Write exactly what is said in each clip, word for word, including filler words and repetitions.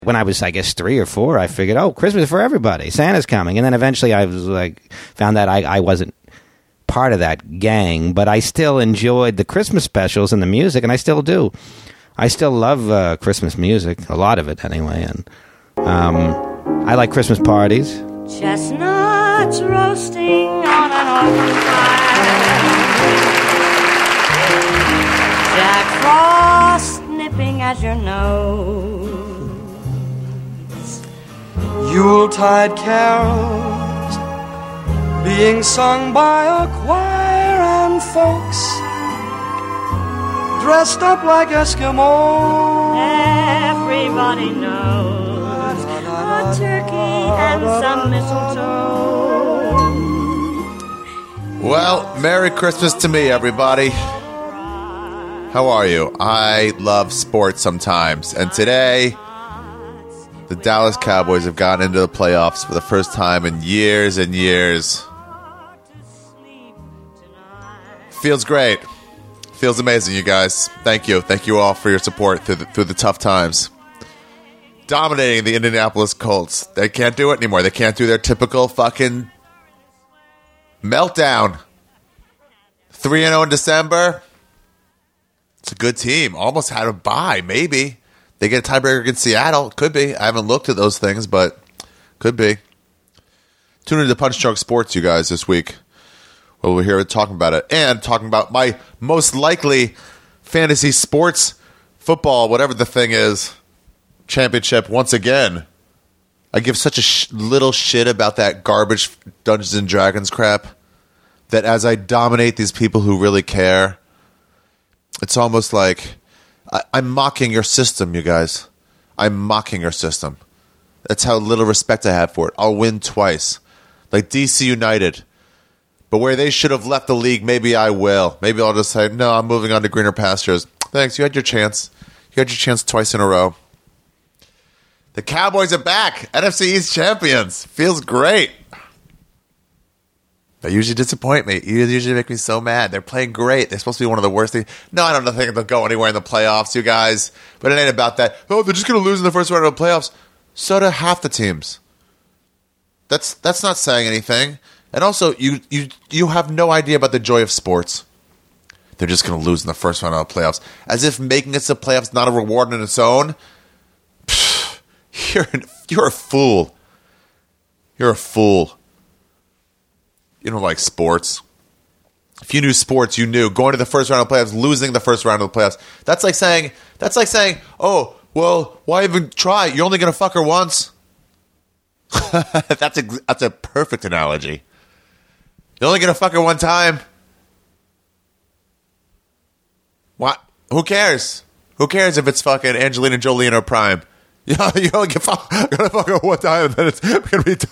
When I was, I guess, three or four, I figured, oh, Christmas is for everybody. Santa's coming. And then eventually I was like, found that I, I wasn't part of that gang, but I still enjoyed the Christmas specials and the music, and I still do. I still love uh, Christmas music, a lot of it anyway. And um, I like Christmas parties. Chestnuts roasting on an open fire. Jack Frost nipping at your nose. Yuletide carols being sung by a choir and folks dressed up like Eskimos. Everybody knows a turkey and some mistletoe. Well, Merry Christmas to me, everybody. How are you? I love sports sometimes, and today the Dallas Cowboys have gotten into the playoffs for the first time in years and years. Feels great. Feels amazing, you guys. Thank you. Thank you all for your support through the, through the tough times. Dominating the Indianapolis Colts. They can't do it anymore. They can't do their typical fucking meltdown. three and oh in December. It's a good team. Almost had a bye, maybe. They get a tiebreaker against Seattle. Could be. I haven't looked at those things, but could be. Tune into Punch Drunk Sports, you guys, this week. Well, we're here talking about it. And talking about my most likely fantasy sports, football, whatever the thing is, championship once again. I give such a sh- little shit about that garbage Dungeons and Dragons crap that as I dominate these people who really care, it's almost like I- I'm mocking your system, you guys. I'm mocking your system. That's how little respect I have for it. I'll win twice. Like D C United. But where they should have left the league, maybe I will. Maybe I'll just say, no, I'm moving on to greener pastures. Thanks, you had your chance. You had your chance twice in a row. The Cowboys are back. N F C East champions. Feels great. They usually disappoint me. You usually make me so mad. They're playing great. They're supposed to be one of the worst things. No, I don't think they'll go anywhere in the playoffs, you guys. But it ain't about that. Oh, they're just going to lose in the first round of the playoffs. So do half the teams. That's that's not saying anything. And also, you you you have no idea about the joy of sports. They're just going to lose in the first round of the playoffs. As if making it to the playoffs is not a reward in its own. Pfft, you're, an, you're a fool. You're a fool. You don't like sports. If you knew sports, you knew going to the first round of the playoffs, losing the first round of the playoffs. That's like saying, that's like saying, oh, well, why even try? You're only going to fuck her once. that's a that's a perfect analogy. You're only going to fuck her one time. What? Who cares? Who cares if it's fucking Angelina Jolie in her prime? You know, you only get fuck, gonna fuck her one time, and then it's gonna be. T-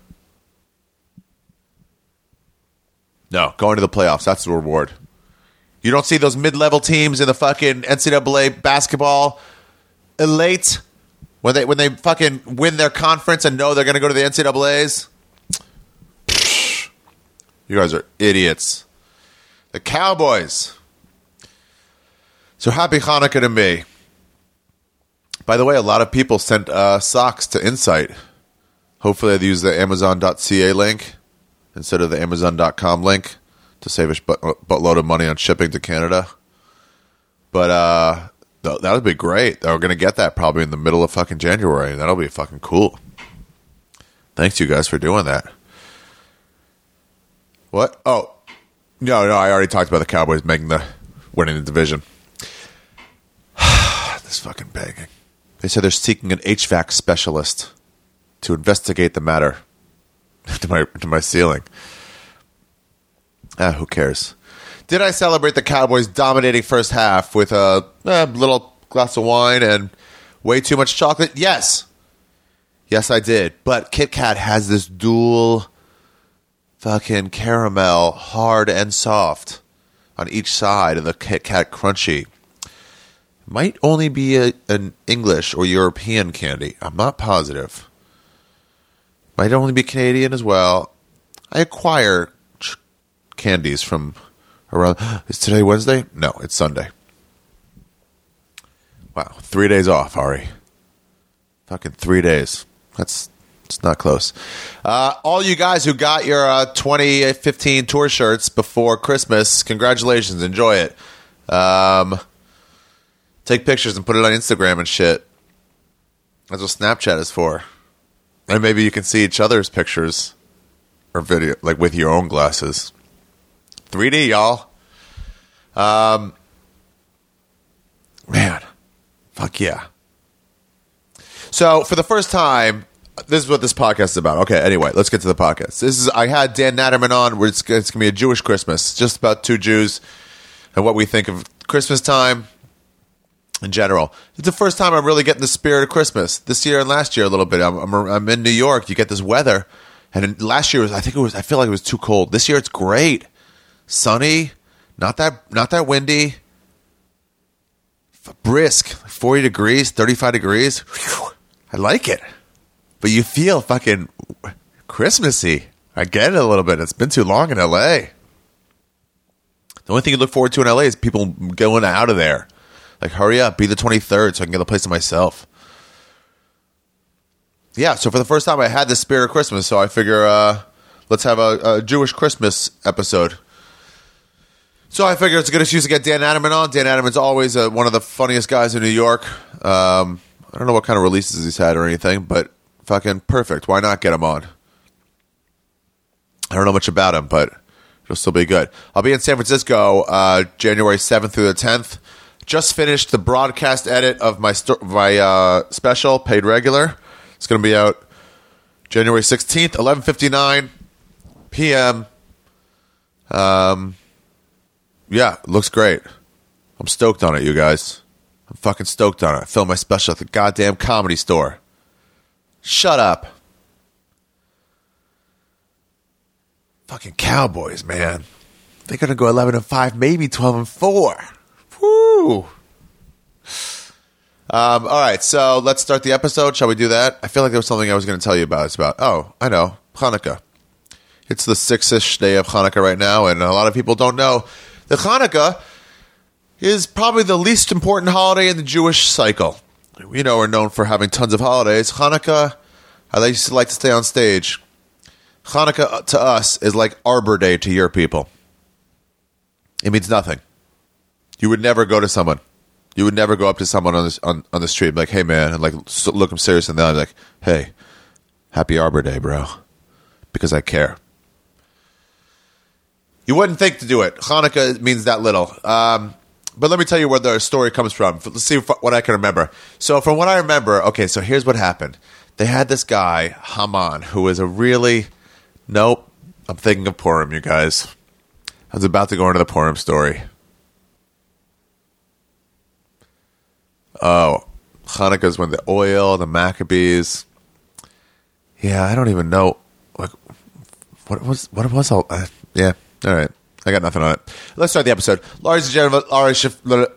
no, going to the playoffs. That's the reward. You don't see those mid-level teams in the fucking N C double A basketball elite when they when they fucking win their conference and know they're gonna go to the N C double A's. You guys are idiots. The Cowboys. So happy Hanukkah to me. By the way, a lot of people sent uh, socks to Insight. Hopefully they use the Amazon dot C A link instead of the Amazon dot com link to save a butt- buttload of money on shipping to Canada. But uh, th- that would be great. They're going to get that probably in the middle of fucking January. That'll be fucking cool. Thanks, you guys, for doing that. What? Oh, no, no. I already talked about the Cowboys making the winning the division. This fucking begging. They said they're seeking an H V A C specialist to investigate the matter to my to my ceiling. Ah, who cares? Did I celebrate the Cowboys dominating first half with a, a little glass of wine and way too much chocolate? Yes. Yes, I did. But Kit Kat has this dual fucking caramel, hard and soft, on each side of the Kit Kat Crunchy. Might only be a, an English or European candy. I'm not positive. Might only be Canadian as well. I acquire ch- candies from around... Is today Wednesday? No, it's Sunday. Wow, three days off, Ari. Fucking three days. That's it's not close. Uh, all you guys who got your uh, twenty fifteen tour shirts before Christmas, congratulations. Enjoy it. Um, take pictures and put it on Instagram and shit. That's what Snapchat is for. And maybe you can see each other's pictures or video, like with your own glasses. three D, y'all. Um, man, fuck yeah. So for the first time, this is what this podcast is about. Okay, anyway, let's get to the podcast. This is I had Dan Natterman on. Where it's, it's gonna be a Jewish Christmas, just about two Jews and what we think of Christmas time in general. It's the first time I'm really getting the spirit of Christmas this year and last year a little bit. I'm, I'm, I'm in New York. You get this weather, and last year was I think it was I feel like it was too cold. This year it's great, sunny, not that not that windy, brisk, forty degrees, thirty-five degrees. Whew, I like it. But you feel fucking Christmassy. I get it a little bit. It's been too long in L A. The only thing you look forward to in L A is people going out of there. Like, hurry up, be the twenty-third so I can get the place to myself. Yeah, so for the first time I had the spirit of Christmas, so I figure uh, let's have a, a Jewish Christmas episode. So I figure it's a good excuse to get Dan Natterman on. Dan Natterman's always uh, one of the funniest guys in New York. Um, I don't know what kind of releases he's had or anything, but fucking perfect. Why not get him on? I don't know much about him, but it'll still be good. I'll be in San Francisco uh, January seventh through the tenth. Just finished the broadcast edit of my sto- my uh, special, Paid Regular. It's going to be out January sixteenth, eleven fifty-nine p.m. Um, yeah, it looks great. I'm stoked on it, you guys. I'm fucking stoked on it. I filmed my special at the goddamn Comedy Store. Shut up. Fucking Cowboys, man. They're going to go eleven and five, maybe twelve and four. Woo. Um, all right, so let's start the episode. Shall we do that? I feel like there was something I was going to tell you about. It's about, oh, I know, Hanukkah. It's the sixth-ish day of Hanukkah right now, and a lot of people don't know that Hanukkah is probably the least important holiday in the Jewish cycle. You know, we're known for having tons of holidays. Hanukkah, I used to like to stay on stage. Hanukkah to us is like Arbor Day to your people. It means nothing. You would never go to someone. You would never go up to someone on, this, on, on the street and be like, hey, man, and like look them serious in the eye and be like, hey, happy Arbor Day, bro, because I care. You wouldn't think to do it. Hanukkah means that little. Um, but let me tell you where the story comes from. Let's see what I can remember. So from what I remember, okay, so here's what happened. They had this guy, Haman, who was a really, nope, I'm thinking of Purim, you guys. I was about to go into the Purim story. Oh, Hanukkah's when the oil, the Maccabees. Yeah, I don't even know. Like, what was what was all? Uh, yeah, all right. I got nothing on it. Let's start the episode. Ladies and gentlemen, Laurie Schiff- remember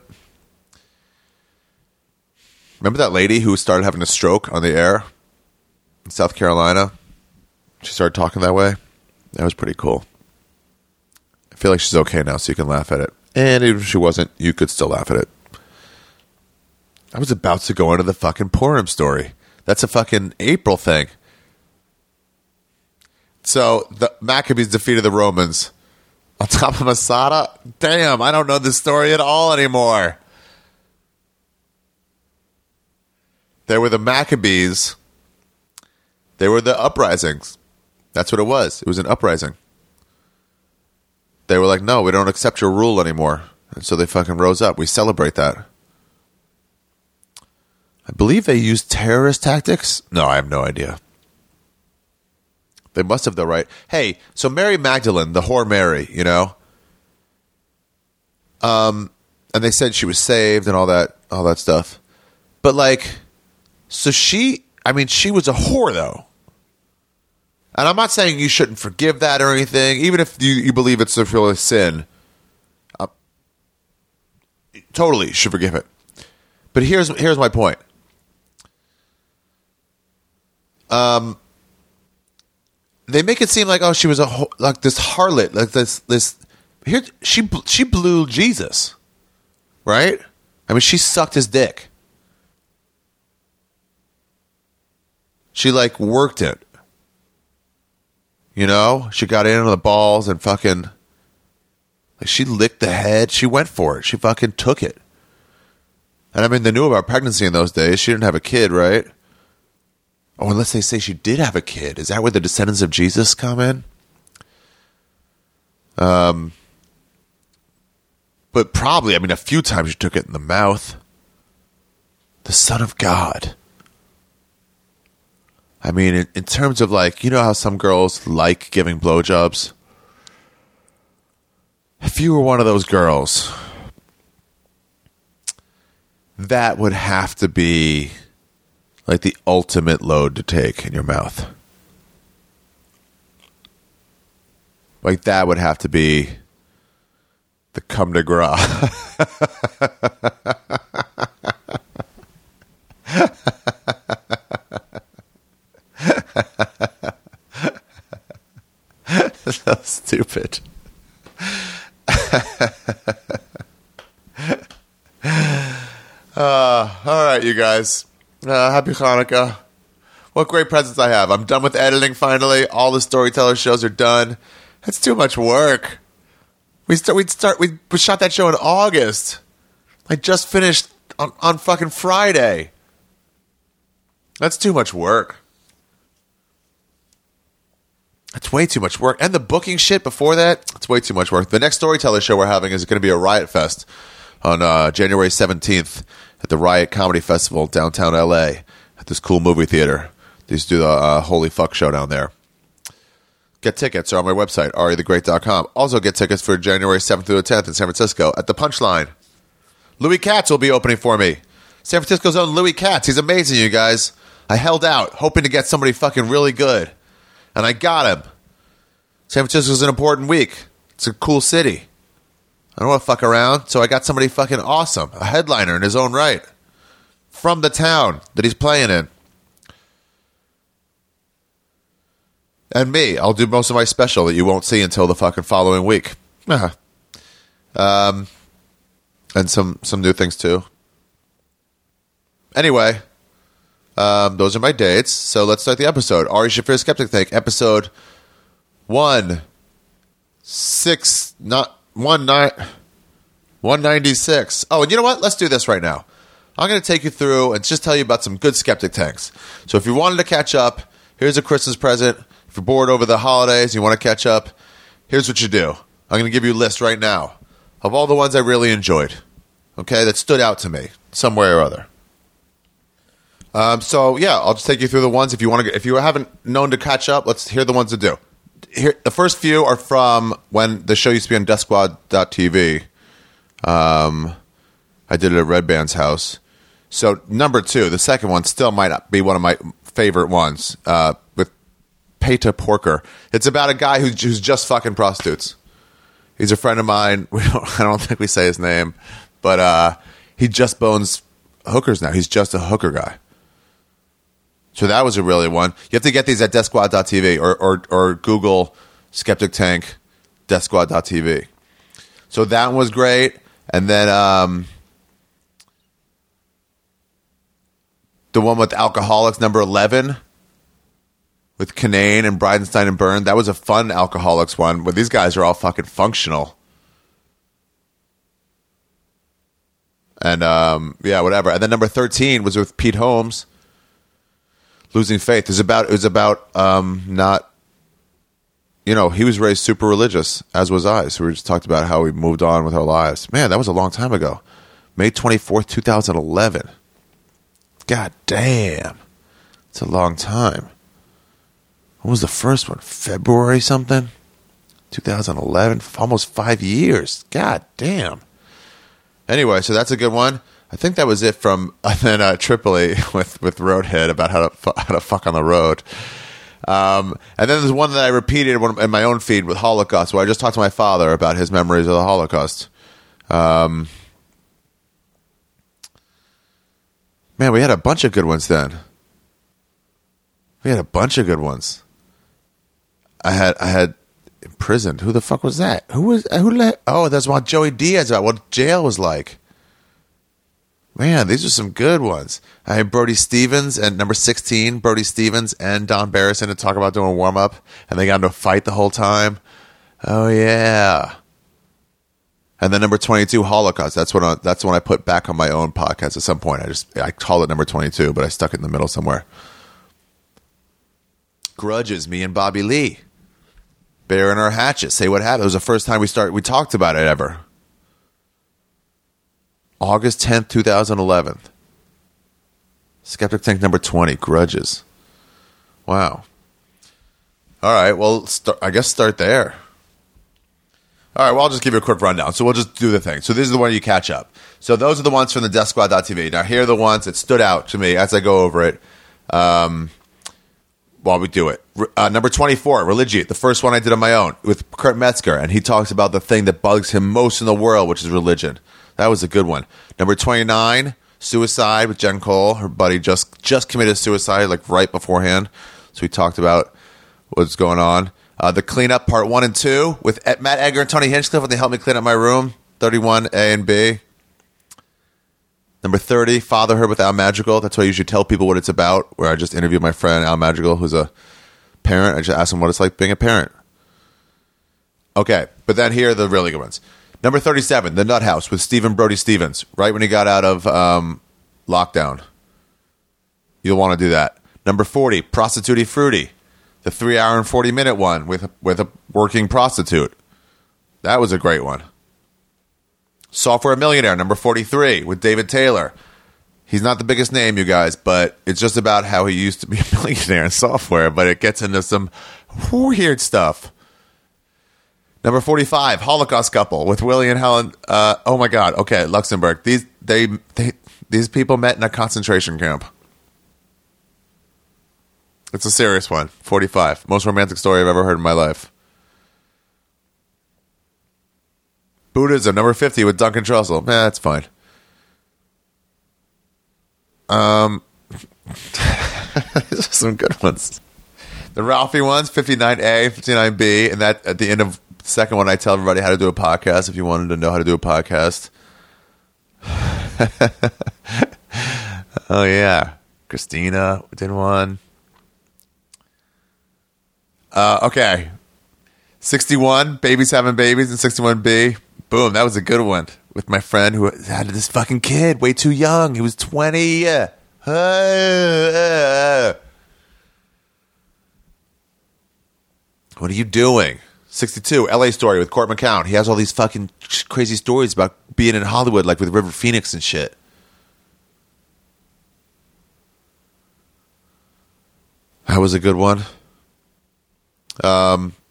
that lady who started having a stroke on the air in South Carolina? She started talking that way. That was pretty cool. I feel like she's okay now, so you can laugh at it. And even if she wasn't, you could still laugh at it. I was about to go into the fucking Purim story. That's a fucking April thing. So, the Maccabees defeated the Romans on top of Masada. Damn, I don't know this story at all anymore. They were the Maccabees. They were the uprisings. That's what it was. It was an uprising. They were like, no, we don't accept your rule anymore. And so they fucking rose up. We celebrate that. I believe they used terrorist tactics. No, I have no idea. They must have, though, right? Hey, so Mary Magdalene, the whore Mary, you know, um, and they said she was saved and all that, all that stuff. But like, so she, I mean, she was a whore, though. And I'm not saying you shouldn't forgive that or anything, even if you, you believe it's a real sin. Uh, totally should forgive it. But here's here's my point. Um, they make it seem like, oh, she was a like this harlot, like this this. Here she she blew Jesus, right? I mean, she sucked his dick. She, like, worked it. You know? She got in on the balls and fucking... Like, she licked the head. She went for it. She fucking took it. And, I mean, they knew about pregnancy in those days. She didn't have a kid, right? Oh, unless they say she did have a kid. Is that where the descendants of Jesus come in? Um... But probably, I mean, a few times she took it in the mouth. The Son of God. I mean, in, in terms of like, you know how some girls like giving blowjobs? If you were one of those girls, that would have to be like the ultimate load to take in your mouth. Like that would have to be the cum de grace. So stupid. uh, all right, you guys. Uh, happy Hanukkah. What great presents I have. I'm done with editing finally. All the Storyteller shows are done. It's too much work. We start. We start. We shot that show in August. I just finished on, on fucking Friday. That's too much work. That's way too much work. And the booking shit before that, it's way too much work. The next Storyteller show we're having is going to be a Riot Fest on uh, January seventeenth at the Riot Comedy Festival downtown L A at this cool movie theater. They used to do the uh, Holy Fuck show down there. Get tickets are on my website, ari the great dot com. Also get tickets for January seventh through the tenth in San Francisco at the Punchline. Louis Katz will be opening for me. San Francisco's own Louis Katz. He's amazing, you guys. I held out, hoping to get somebody fucking really good. And I got him. San Francisco's an important week. It's a cool city. I don't want to fuck around, so I got somebody fucking awesome. A headliner in his own right. From the town that he's playing in. And me. I'll do most of my special that you won't see until the fucking following week. Uh-huh. Um, and some, some new things, too. Anyway, um, those are my dates. So let's start the episode. Ari Shaffir Skeptic Tank, episode one, six, not one nine, one ninety six. Oh, and you know what? Let's do this right now. I'm going to take you through and just tell you about some good Skeptic Tanks. So if you wanted to catch up, here's a Christmas present. If you're bored over the holidays, you want to catch up, here's what you do. I'm going to give you a list right now of all the ones I really enjoyed. Okay, that stood out to me some way or other. Um, so yeah, I'll just take you through the ones. If you want to, if you haven't known to catch up, let's hear the ones to do. Here, the first few are from when the show used to be on death squad dot t v. Um, I did it at Red Band's house. So number two, the second one, still might not be one of my favorite ones. Uh, with Peta Porker. It's about a guy who's, who's just fucking prostitutes. He's a friend of mine. We don't, I don't think we say his name, but uh, he just bones hookers now. He's just a hooker guy. So that was a really one. You have to get these at death squad dot t v or, or, or Google Skeptic Tank, death squad dot t v. So that one was great. And then um, the one with Alcoholics, number eleven, with Kinane and Bridenstine and Byrne. That was a fun Alcoholics one, where these guys are all fucking functional. And, um, yeah, whatever. And then number thirteen was with Pete Holmes, Losing Faith. It was about, it was about um, not, you know, he was raised super religious, as was I. So we just talked about how we moved on with our lives. Man, that was a long time ago. May twenty-fourth, twenty eleven. God damn. It's a long time. When was the first one? February something? twenty eleven? Almost five years. God damn. Anyway, so that's a good one. I think that was it from and then uh, Tripoli with, with Roadhead about how to fu- how to fuck on the road. Um, and then there's one that I repeated in my own feed with Holocaust, where I just talked to my father about his memories of the Holocaust. Um, man, we had a bunch of good ones then. We had a bunch of good ones. I had I had imprisoned. Who the fuck was that? Who was who? Let, oh, that's what Joey Diaz about what jail was like. Man, these are some good ones. I had Brody Stevens and number sixteen, Brody Stevens and Don Barrison to talk about doing warm up, and they got into a fight the whole time. Oh yeah. And then number twenty-two, Holocaust. That's what I, that's when I put back on my own podcast at some point. I just I called it number twenty-two, but I stuck it in the middle somewhere. Grudges, me and Bobby Lee. Bear in our hatchet. Say what happened. It was the first time we started. We talked about it ever. August tenth, twenty eleven. Skeptic Tank number twenty, Grudges. Wow. All right, well, start, I guess start there. All right, well, I'll just give you a quick rundown. So we'll just do the thing. So this is the one you catch up. So those are the ones from the death squad dot t v. Now, here are the ones that stood out to me as I go over it um, while we do it. Uh, number twenty-four, Religiate, the first one I did on my own with Kurt Metzger, and he talks about the thing that bugs him most in the world, which is religion. That was a good one. Number twenty-nine, Suicide with Jen Cole. Her buddy just just committed suicide like right beforehand. So we talked about what's going on. Uh, the Cleanup Part one and two with Matt Egger and Tony Hinchcliffe when they helped me clean up my room. thirty-one, A and B. Number thirty, Fatherhood with Al Madrigal. That's why I usually tell people what it's about, where I just interviewed my friend Al Madrigal, who's a parent. I just asked him what it's like being a parent. Okay, but then here are the really good ones. Number thirty-seven, The Nut House with Stephen Brody Stevens, right when he got out of um, lockdown. You'll want to do that. Number forty, Prostitute Fruity, the three hour and forty minute one with, with a working prostitute. That was a great one. Software Millionaire, number forty-three, with David Taylor. He's not the biggest name, you guys, but it's just about how he used to be a millionaire in software, but it gets into some weird stuff. Number forty-five, Holocaust Couple with Willie and Helen. Uh, oh my God. Okay, Luxembourg. These they, they these people met in a concentration camp. It's a serious one. forty-five. Most romantic story I've ever heard in my life. Buddhism, number fifty with Duncan Trussell. Eh, that's fine. Um, these are some good ones. The Ralphie ones, fifty-nine A, fifty-nine B, and that at the end of the second one, I tell everybody how to do a podcast if you wanted to know how to do a podcast. Oh, yeah. Christina did one. Uh, okay. sixty-one, Babies Having Babies, and sixty-one B. Boom, that was a good one. With my friend who had this fucking kid, way too young. He was twenty. Uh, uh, what are you doing? sixty-two, L A Story with Court McCown. He has all these fucking crazy stories about being in Hollywood, like with River Phoenix and shit. That was a good one. Um,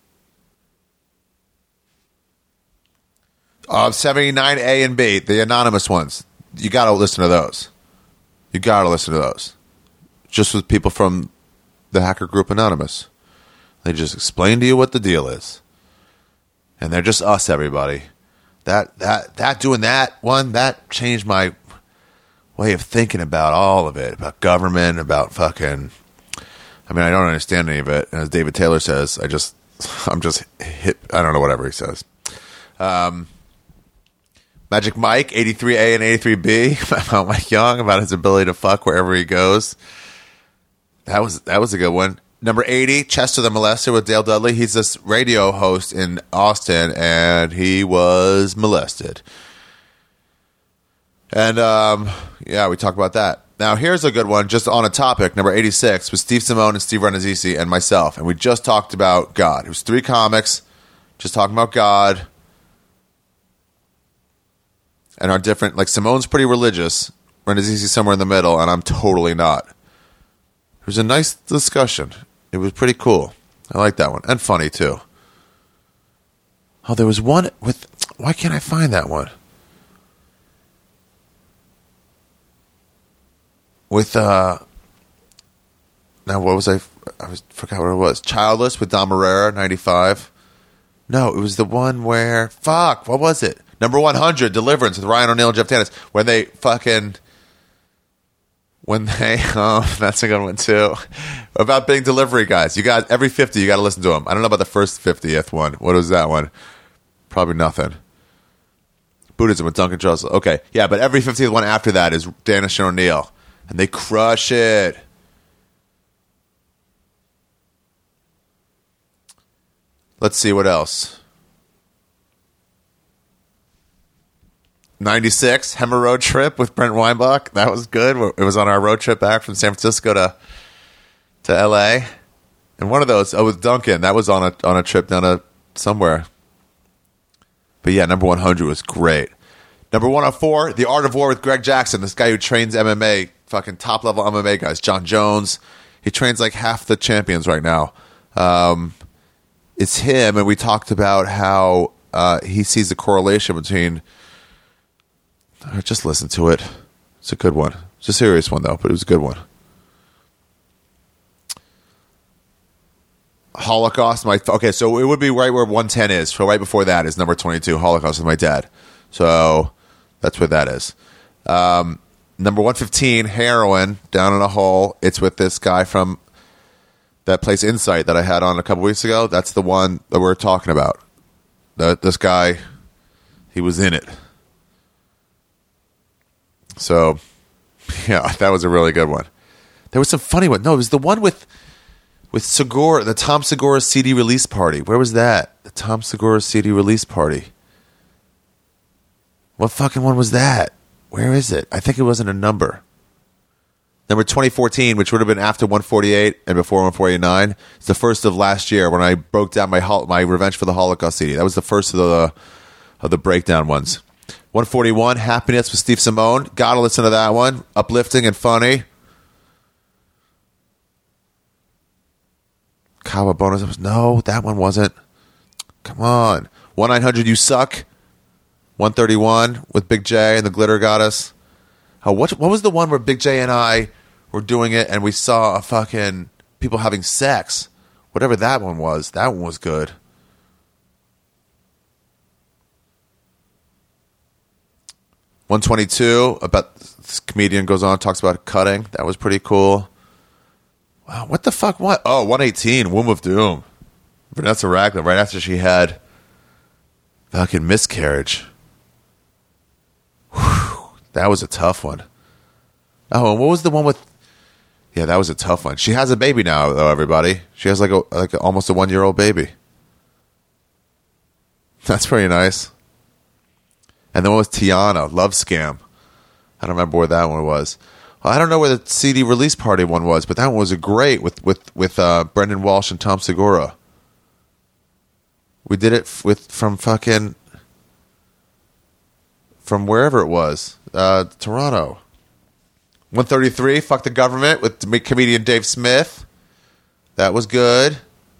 uh, seventy-nine A and B, the anonymous ones. You got to listen to those. You got to listen to those. Just with people from the hacker group Anonymous. They just explain to you what the deal is. And they're just us, everybody. That that that doing that one, that changed my way of thinking about all of it. About government, about fucking... I mean, I don't understand any of it. And as David Taylor says, I just... I'm just hit... I don't know, whatever he says. Um, Magic Mike, eighty-three A and eighty-three B. About Mike Young, about his ability to fuck wherever he goes. That was that was a good one. Number eighty, Chester the Molester with Dale Dudley. He's this radio host in Austin, and he was molested. And, um, yeah, we talked about that. Now, here's a good one, just on a topic, number eighty-six, with Steve Simone and Steve Renazzisi and myself. And we just talked about God. It was three comics, just talking about God. And our different, like, Simone's pretty religious. Renazzisi's somewhere in the middle, and I'm totally not. It was a nice discussion. It was pretty cool. I like that one. And funny, too. Oh, there was one with... Why can't I find that one? With, uh... Now, what was I... I was, forgot what it was. Childless with Don Marrera, ninety-five. No, it was the one where... Fuck, what was it? Number one hundred, Deliverance with Ryan O'Neal and Jeff Tannis. When they fucking... When they, oh, that's a good one too. About being delivery guys. You got, every fifty, you got to listen to them. I don't know about the first fiftieth one. What was that one? Probably nothing. Buddhism with Duncan Trussell. Okay, yeah, but every fifteenth one after that is Danish and O'Neill, and they crush it. Let's see what else. ninety-six, Hemmer Road Trip with Brent Weinbach. That was good. It was on our road trip back from San Francisco to to L A. And one of those, oh, with Duncan, that was on a on a trip down to somewhere. But yeah, number one hundred was great. Number one oh four, The Art of War with Greg Jackson, this guy who trains M M A, fucking top-level M M A guys. John Jones. He trains like half the champions right now. Um, it's him, and we talked about how uh, he sees the correlation between... Just listen to it. It's a good one. It's a serious one, though, but it was a good one. Holocaust. My okay, so it would be right where one ten is. So right before that is number twenty-two, Holocaust with my dad. So that's where that is. Um, number one fifteen, Heroin, Down in a Hole. It's with this guy from that place Insight that I had on a couple weeks ago. That's the one that we're talking about. That this guy, he was in it. So, yeah, that was a really good one. There was some funny one. No, it was the one with with Segura, the Tom Segura C D release party. Where was that? The Tom Segura C D release party. What fucking one was that? Where is it? I think it wasn't a number. Number twenty fourteen, which would have been after one forty-eight and before one forty-nine. It's the first of last year when I broke down my hol- my Revenge for the Holocaust C D. That was the first of the of the breakdown ones. one forty-one, Happiness with Steve Simone. Gotta listen to that one. Uplifting and funny. Kawa bonus. No, that one wasn't. Come on. one nine hundred, You Suck. one thirty-one with Big J and the Glitter Goddess. Oh, what, what was the one where Big J and I were doing it and we saw a fucking people having sex? Whatever that one was. That one was good. one twenty-two, about this comedian goes on, talks about cutting. That was pretty cool. Wow, what the fuck? What? Oh, one eighteen, Womb of Doom. Vanessa Ragland, right after she had fucking miscarriage. Whew, that was a tough one. Oh, and what was the one with... Yeah, that was a tough one. She has a baby now, though, everybody. She has like a like a, almost a one-year-old baby. That's pretty nice. And then one was Tiana, Love Scam. I don't remember where that one was. Well, I don't know where the C D release party one was, but that one was a great with with with uh, Brendan Walsh and Tom Segura. We did it f- with from fucking from wherever it was, uh, Toronto. one thirty-three, Fuck the Government with comedian Dave Smith. That was good.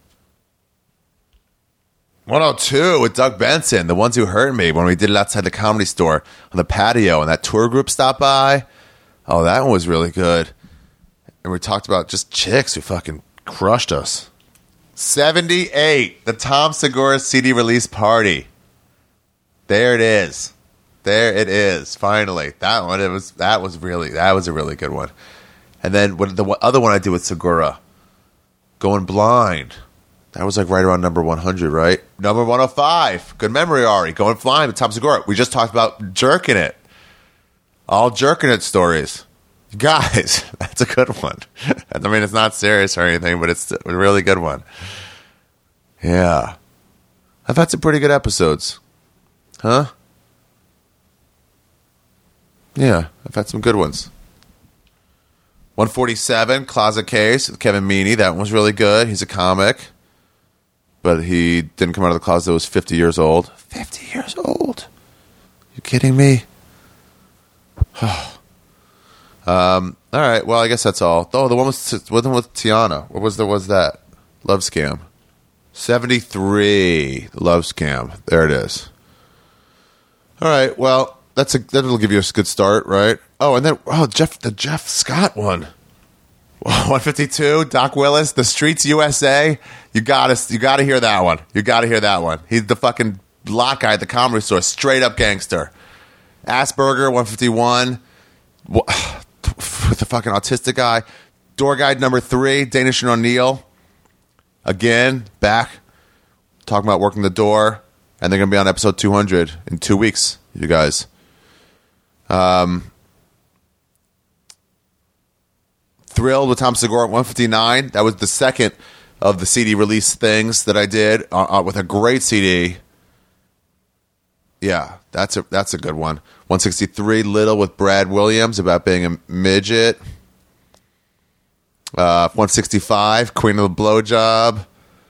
one oh two with Doug Benson, The Ones Who Hurt Me, when we did it outside the Comedy Store on the patio, and that tour group stopped by. Oh, that one was really good. And we talked about just chicks who fucking crushed us. seventy-eight, the Tom Segura C D release party. There it is. There it is. Finally, that one. It was that was really that was a really good one. And then what, the other one I did with Segura, Going Blind. That was like right around number one hundred, right? Number one oh five. Good memory, Ari. Going Blind with Tom Segura. We just talked about Jerking It. All Jerking It stories. Guys, that's a good one. I mean, it's not serious or anything, but it's a really good one. Yeah. I've had some pretty good episodes. Huh? Yeah, I've had some good ones. one forty-seven, Closet Case with Kevin Meaney. That one was really good. He's a comic. But he didn't come out of the closet until he was fifty years old. fifty years old? You kidding me? um, all right, well, I guess that's all. Oh, the one with, with, with Tiana. What was, the, was that? Love Scam. seventy-three, the Love Scam. There it is. All right, well, that's a, that'll give you a good start, right? Oh, and then, oh, Jeff, the Jeff Scott one. one fifty-two, Doc Willis, The Streets U S A. You gotta, you gotta hear that one. You gotta hear that one. He's the fucking block guy at the Comedy Store, straight up gangster. Asperger, one fifty-one, with the fucking autistic guy. Door Guide number three, Danish and O'Neill. Again, back talking about working the door, and they're gonna be on episode two hundred in two weeks. you guys. Um, Thrilled with Tom Segura at one fifty-nine. That was the second of the C D release things that I did uh, uh, with a great C D. Yeah, that's a that's a good one. one sixty-three, Little with Brad Williams about being a midget. Uh, one sixty-five, Queen of the Blowjob.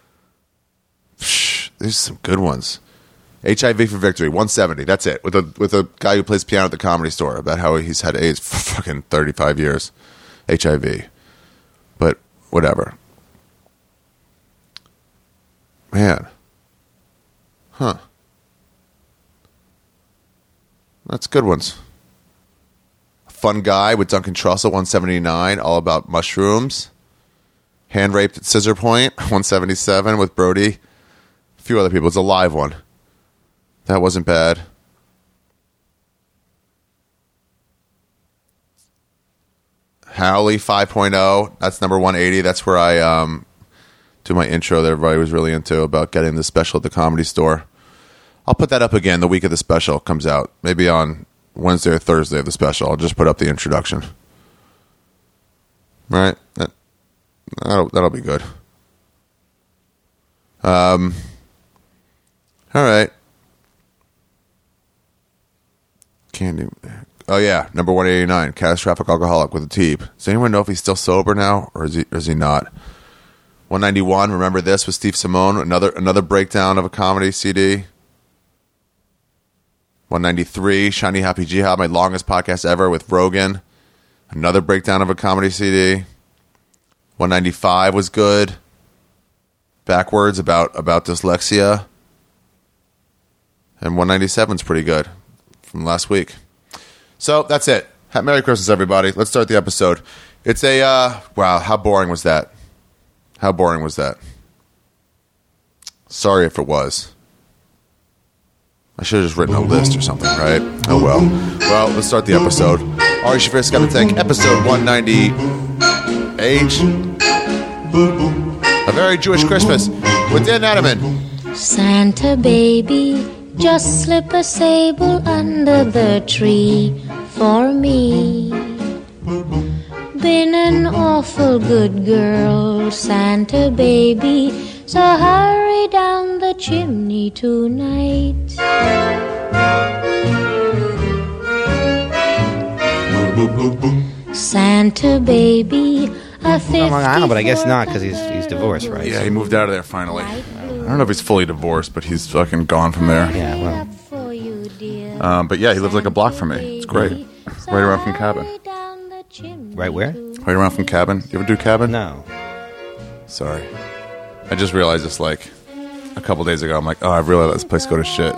Psh, there's some good ones. H I V for Victory, one seventy. That's it. With a with a guy who plays piano at the Comedy Store about how he's had AIDS for fucking thirty-five years. H I V. But whatever. Man. Huh. That's good ones. Fun Guy with Duncan Trussell, one seventy-nine, all about mushrooms. Hand Raped at Scissor Point, one seventy-seven, with Brody. A few other people. It's a live one. That wasn't bad. Howley five point oh. That's number one eighty. That's where I um, do my intro that everybody was really into about getting the special at the Comedy Store. I'll put that up again the week of the special comes out. Maybe on Wednesday or Thursday of the special. I'll just put up the introduction. Right? That, that'll, that'll be good. Um. All right. Candy. Oh, yeah. Number one eighty-nine. Catastrophic Alcoholic with a T. Does anyone know if he's still sober now, or is he, or is he not? one ninety-one. Remember This with Steve Simone. Another another breakdown of a comedy C D. one ninety-three. Shiny Happy Jihad, my longest podcast ever with Rogan. Another breakdown of a comedy C D. one ninety-five was good. Backwards about, about dyslexia. And one ninety-seven is pretty good from last week. So that's it. Merry Christmas, everybody. Let's start the episode. It's a, uh, wow, how boring was that? How boring was that? Sorry if it was. I should have just written a list or something, right? Oh, well. Well, let's start the episode. Ari Shaffir's Got to Think, episode one ninety-eight. A Very Jewish Christmas with Dan Natterman. Santa baby, just slip a sable under the tree for me. Been an awful good girl, Santa baby, so hurry down the chimney tonight. Santa baby, a fifty. Long Island, but I guess not because he's he's divorced, right? Yeah, he moved out of there finally. I don't know if he's fully divorced, but he's fucking gone from there. Yeah, well. Um, but yeah, he lives like a block from me. It's great. Right around from Cabin. Right where? Right around from Cabin. You ever do Cabin? No. Sorry. I just realized this like a couple days ago. I'm like, oh, I realized this place go to shit.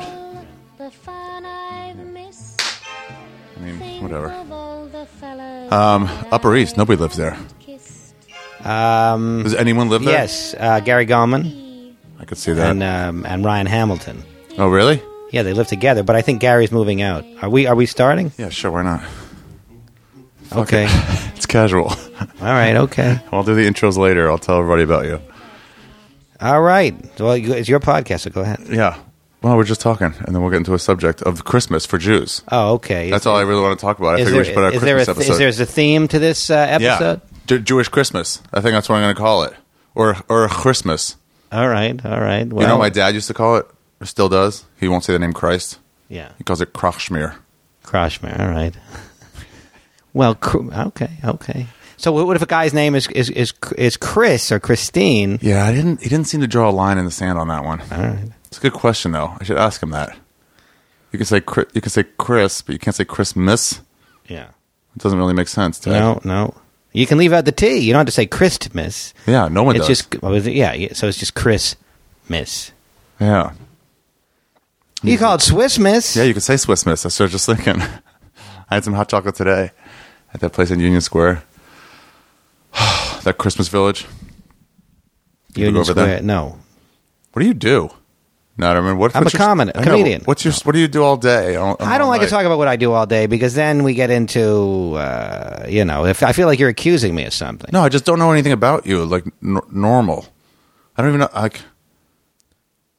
I mean, whatever. Um, Upper East. Nobody lives there. Um, Does anyone live there? Yes, uh, Gary Goldman. I could see that. And um, and Ryan Hamilton. Oh, really? Yeah, they live together, but I think Gary's moving out. Are we Are we starting? Yeah, sure. Why not? Okay. It's casual. All right. Okay. I'll do the intros later. I'll tell everybody about you. All right. Well, it's your podcast, so go ahead. Yeah. Well, we're just talking, and then we'll get into a subject of Christmas for Jews. Oh, okay. That's all I really want to talk about. I Is figure there, we should put out a is there Christmas a, episode. Is there a theme to this uh, episode? Yeah. J- Jewish Christmas. I think that's what I'm going to call it. Or or Christmas. All right. All right. Well, you know what my dad used to call it? Or still does? He won't say the name Christ. Yeah. He calls it Krachschmier. Krachschmier. All right. Well, cr- okay. Okay. So what if a guy's name is is is, is Chris or Christine? Yeah, I didn't. He didn't seem to draw a line in the sand on that one. All right. It's a good question, though. I should ask him that. You can say you can say Chris, but you can't say Christmas. Yeah. It doesn't really make sense. Dad. No, no. You can leave out the T. You don't have to say Christmas. Yeah, no one it's does. Just, well, yeah, so it's just Chris Miss. Yeah. You call it Swiss Miss. Yeah, you could say Swiss Miss. That's what I was just thinking. I had some hot chocolate today at that place in Union Square. That Christmas Village. You Union go over Square. there? No. What do you do? No, I mean, what, I'm a what's your, common, I know, comedian. What's your? What do you do all day? All, I don't all like night? to talk about what I do all day because then we get into, uh, you know, if I feel like you're accusing me of something. No, I just don't know anything about you. Like n- normal. I don't even know. Like,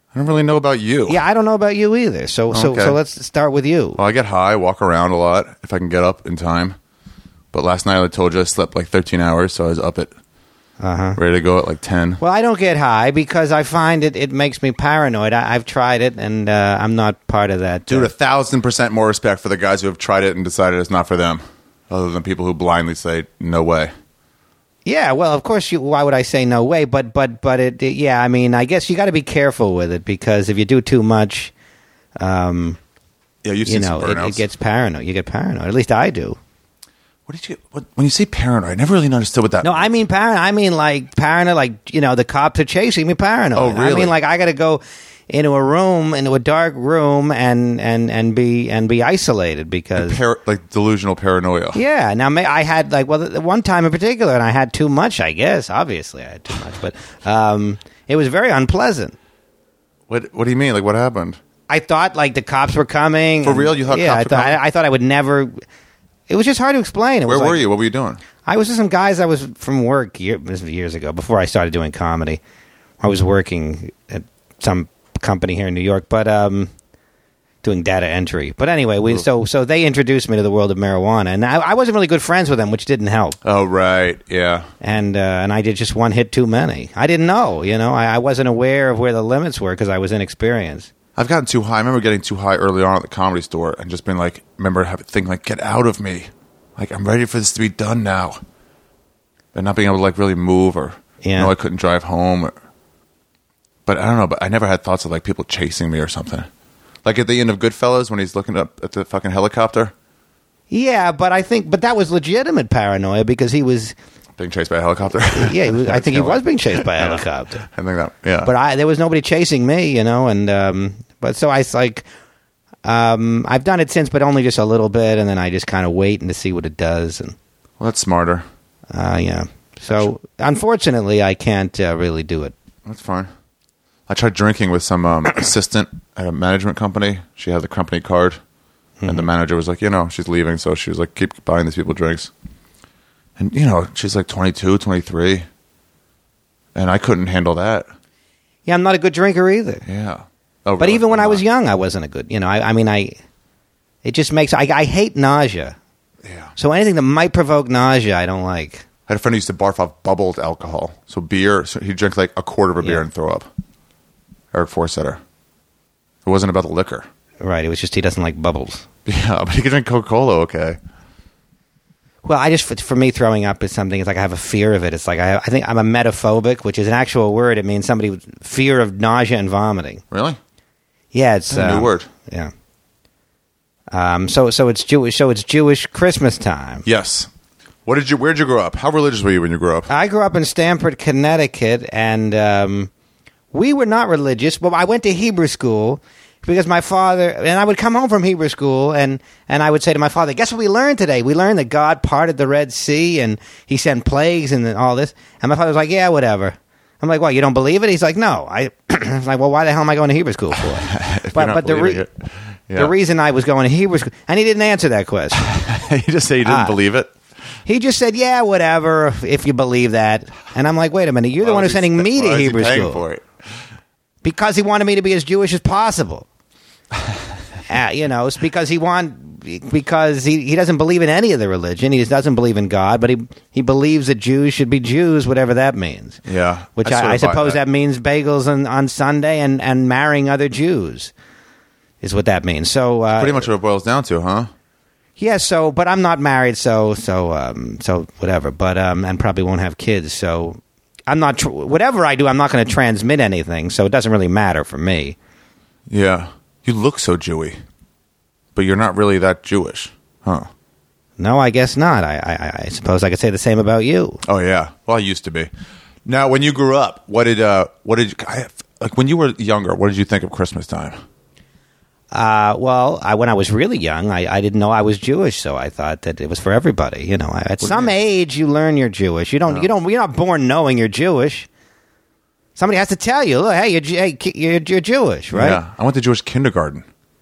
I don't really know about you. Yeah, I don't know about you either. So so Okay. so let's start with you. Well, I get high, walk around a lot if I can get up in time. But last night I told you I slept like thirteen hours, so I was up at Uh-huh. ready to go at like ten. Well, I don't get high because I find it it makes me paranoid. I, I've tried it, and uh, I'm not part of that. Dude, uh, a thousand percent more respect for the guys who have tried it and decided it's not for them, other than people who blindly say no way. Yeah, well, of course, you, why would I say no way? But, but, but it, it yeah, I mean, I guess you got to be careful with it because if you do too much, um, Yeah, you've you seen know, some it, burnouts. it gets paranoid. You get paranoid. At least I do. What did you? What, when you say paranoid, I never really understood what that. No, means. I mean paranoid. I mean like paranoid, like, you know, the cops are chasing me paranoid. Oh, I really? mean, like, I got to go into a room, into a dark room and, and, and be, and be isolated because. Par- like delusional paranoia. Yeah. Now, may, I had like well, the one time in particular, and I had too much. I guess obviously I had too much, but um, it was very unpleasant. What What do you mean? Like what happened? I thought like the cops were coming. For and- real? You thought yeah, cops I were thought coming? I, I thought I would never. It was just hard to explain. It Where was were like- you? What were you doing? I was with some guys I was from work year, this was years ago before I started doing comedy. I was working at some company here in New York, but um, doing data entry. But anyway, we so so they introduced me to the world of marijuana, and I, I wasn't really good friends with them, which didn't help. Oh right, yeah. And uh, and I did just one hit too many. I didn't know, you know, I, I wasn't aware of where the limits were because I was inexperienced. I've gotten too high. I remember getting too high early on at the Comedy Store and just being like, remember having thinking like, get out of me. Like, I'm ready for this to be done now. And not being able to like really move or, Yeah. you know, I couldn't drive home. Or, but I don't know, but I never had thoughts of like people chasing me or something. Like at the end of Goodfellas when he's looking up at the fucking helicopter, Yeah, but I think, but that was legitimate paranoia because he was, being chased by a helicopter. yeah, he was, I think he That's was being chased by a helicopter. I think that, yeah. But I there was nobody chasing me, you know, and um, but so I s- like um, I've done it since, but only just a little bit, and then I just kind of wait and to see what it does, and well, that's smarter. uh, yeah. So unfortunately, I can't uh, really do it. That's fine. I tried drinking with some um, assistant at a management company. She had the company card, and the manager was like, you know, she's leaving, so she was like, keep buying these people drinks. And, you know, she's like twenty-two, twenty-three, and I couldn't handle that. Yeah, I'm not a good drinker either. Yeah. Oh, But really? even when I'm I was not. young, I wasn't a good. You know, I, I mean, I it just makes I, I hate nausea. Yeah. So anything that might provoke nausea, I don't like. I had a friend who used to barf off bubbled alcohol. So beer, so he'd drink like a quarter of a beer Yeah. and throw up. Eric Forsetter. It wasn't about the liquor. Right. It was just he doesn't like bubbles. Yeah, but he could drink Coca-Cola, okay. Well, I just for me throwing up is something. It's like I have a fear of it. It's like I, I think I'm a metaphobic, which is an actual word. It means somebody with fear of nausea and vomiting. Really? Yeah, it's A new um, word. Yeah. Um. So so it's Jewish. So it's Jewish Christmas time. Yes. What did you? Where'd you grow up? How religious were you when you grew up? I grew up in Stamford, Connecticut, and um, we were not religious. But I went to Hebrew school because my father and I would come home from Hebrew school, and and I would say to my father, "Guess what we learned today? We learned that God parted the Red Sea and He sent plagues and all this." And my father was like, "Yeah, whatever." I'm like, "What? You don't believe it?" He's like, "No." I I was like, "Well, why the hell am I going to Hebrew school for?" If but you're not but the re- believing it. Yeah. the reason I was going to Hebrew school, and he didn't answer that question. You just say you didn't Ah. believe it. He just said, "Yeah, whatever, if, if you believe that." And I'm like, "Wait a minute, you're the Why one was who's he sending sp- me why to was he Hebrew paying school for it? because he wanted me to be as Jewish as possible." uh, you know, it's because he want because he, he doesn't believe in any of the religion. He just doesn't believe in God, but he he believes that Jews should be Jews, whatever that means. Yeah, Which I sort I, I of buy suppose that. that. means bagels on, on Sunday and, and marrying other Jews is what that means. So uh, Pretty much what it boils down to, huh? yeah, so but I'm not married, so so um, so whatever. But um, and probably won't have kids, so I'm not. Tr- whatever I do, I'm not going to transmit anything, so it doesn't really matter for me. Yeah. You look so Jewy, but you're not really that Jewish, huh? No, I guess not. I, I I suppose I could say the same about you. Oh yeah. Well, I used to be. Now, when you grew up, what did uh, what did you, I, like when you were younger? What did you think of Christmas time? Uh, well, I, when I was really young, I, I didn't know I was Jewish, so I thought that it was for everybody. You know, at some age, you learn you're Jewish. You don't. You don't. You're not born knowing you're Jewish. Somebody has to tell you, look, hey, you're, Ju- hey, ki- you're, you're Jewish, right? Yeah, I went to Jewish kindergarten.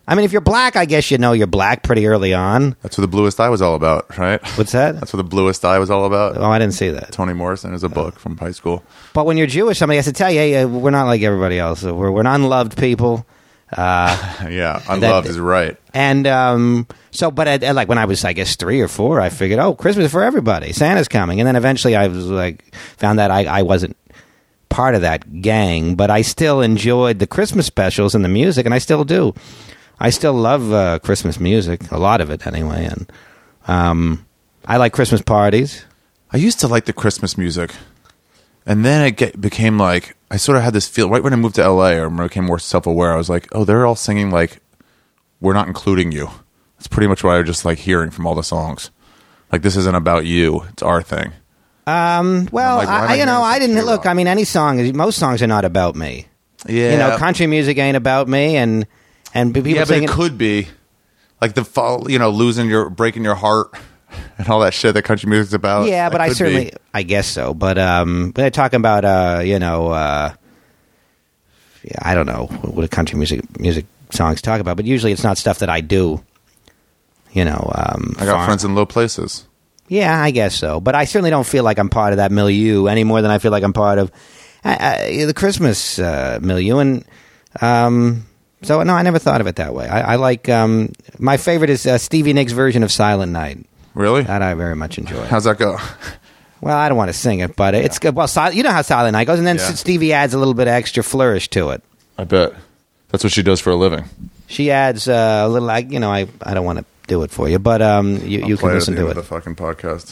I mean, if you're black, I guess you know you're black pretty early on. That's what The Bluest Eye was all about, right? What's that? That's what The Bluest Eye was all about. Oh, I didn't see that. Toni Morrison is a book from high school. But when you're Jewish, somebody has to tell you, hey, uh, we're not like everybody else. We're, we're an unloved people. Uh, yeah, unloved that, is right. And um, so, but at, at like when I was, I guess, three or four, I figured, oh, Christmas is for everybody. Santa's coming. And then eventually I was like, found that I, I wasn't part of that gang, but I still enjoyed the Christmas specials and the music, and I still do. I still love uh, Christmas music, a lot of it anyway, and um, I like Christmas parties. I used to like the Christmas music, and then it get, became like, I sort of had this feel, right when I moved to L A, or when I became more self-aware, I was like, oh, they're all singing like, we're not including you. That's pretty much what I was just like hearing from all the songs. Like, this isn't about you, it's our thing. Um, well, like, I, you know, I didn't, look, I mean, any song, most songs are not about me. Yeah. You know, country music ain't about me, and... And people yeah, but singing, it could be like the fall, you know, losing your, breaking your heart, and all that shit that country music's about. Yeah, that but I certainly, be. I guess so. But um, but they're talking about, uh, you know, uh, yeah, I don't know what a country music music songs talk about. But usually, it's not stuff that I do. You know, um, I got farm. friends in low places. Yeah, I guess so. But I certainly don't feel like I'm part of that milieu any more than I feel like I'm part of uh, uh, the Christmas uh, milieu. And um. So, no, I never thought of it that way. I, I like, um, my favorite is uh, Stevie Nicks' version of Silent Night. Really? That I very much enjoy. How's that go? Well, I don't want to sing it, but it's good. Well, si- you know how Silent Night goes, and then Yeah. Stevie adds a little bit of extra flourish to it. I bet. That's what she does for a living. She adds uh, a little, like, you know, I, I don't want to do it for you, but um, you, I'll you play can listen it at the to end it. of the fucking podcast.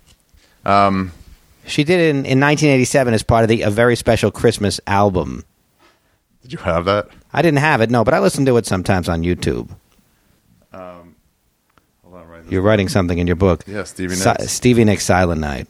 Um, She did it in, in nineteen eighty-seven as part of the A Very Special Christmas album. did you have that? I didn't have it, no, but I listen to it sometimes on YouTube. Um, hold on, right. You're writing something in your book. Yeah, Stevie Si- Nicks. Stevie Nicks' Silent Night.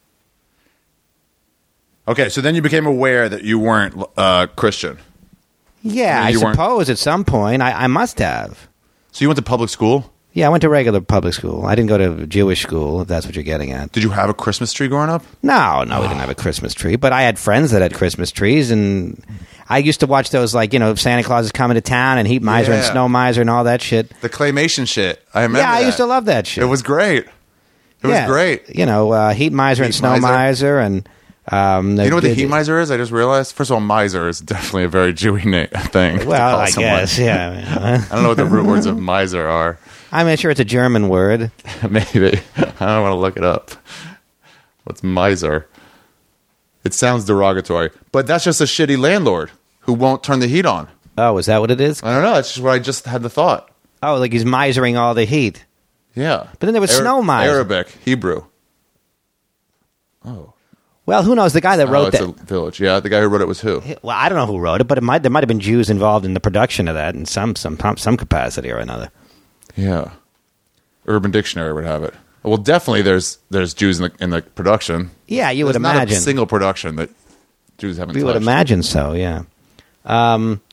Okay, so then you became aware that you weren't uh, Christian. Yeah, I I mean, you weren't- suppose at some point I, I must have. So you went to public school? Yeah, I went to regular public school. I didn't go to Jewish school, if that's what you're getting at. Did you have a Christmas tree growing up? No, no, we didn't have a Christmas tree, but I had friends that had Christmas trees, and I used to watch those, like, you know, Santa Claus is coming to town, and Heat Miser and Yeah. Snow Miser and all that shit. The claymation shit. I remember Yeah, I that. used to love that shit. It was great. It Yeah, was great. You know, uh, Heat Miser and Heat Snow Miser. Miser, and... Um, You know what the did- heat miser is? I just realized. First of all, miser is definitely a very Jewy na- thing. to Well, call I someone. guess, yeah. I don't know what the root words of miser are. I'm sure it's a German word. Maybe. I don't want to look it up. What's miser? It sounds derogatory. But that's just a shitty landlord who won't turn the heat on. Oh, is that what it is? I don't know. That's just what I just had the thought. Oh, like he's misering all the heat. Yeah. But then there was Ara- snow miser. Arabic. Hebrew. Oh. Well, who knows? The guy that Oh, wrote it's that... a village. Yeah, the guy who wrote it was who? Well, I don't know who wrote it, but it might there might have been Jews involved in the production of that in some some some capacity or another. Yeah. Urban Dictionary would have it. Well, definitely there's there's Jews in the in the production. Yeah, you There's would not imagine. a single production that Jews haven't You touched. would imagine so, yeah. Um,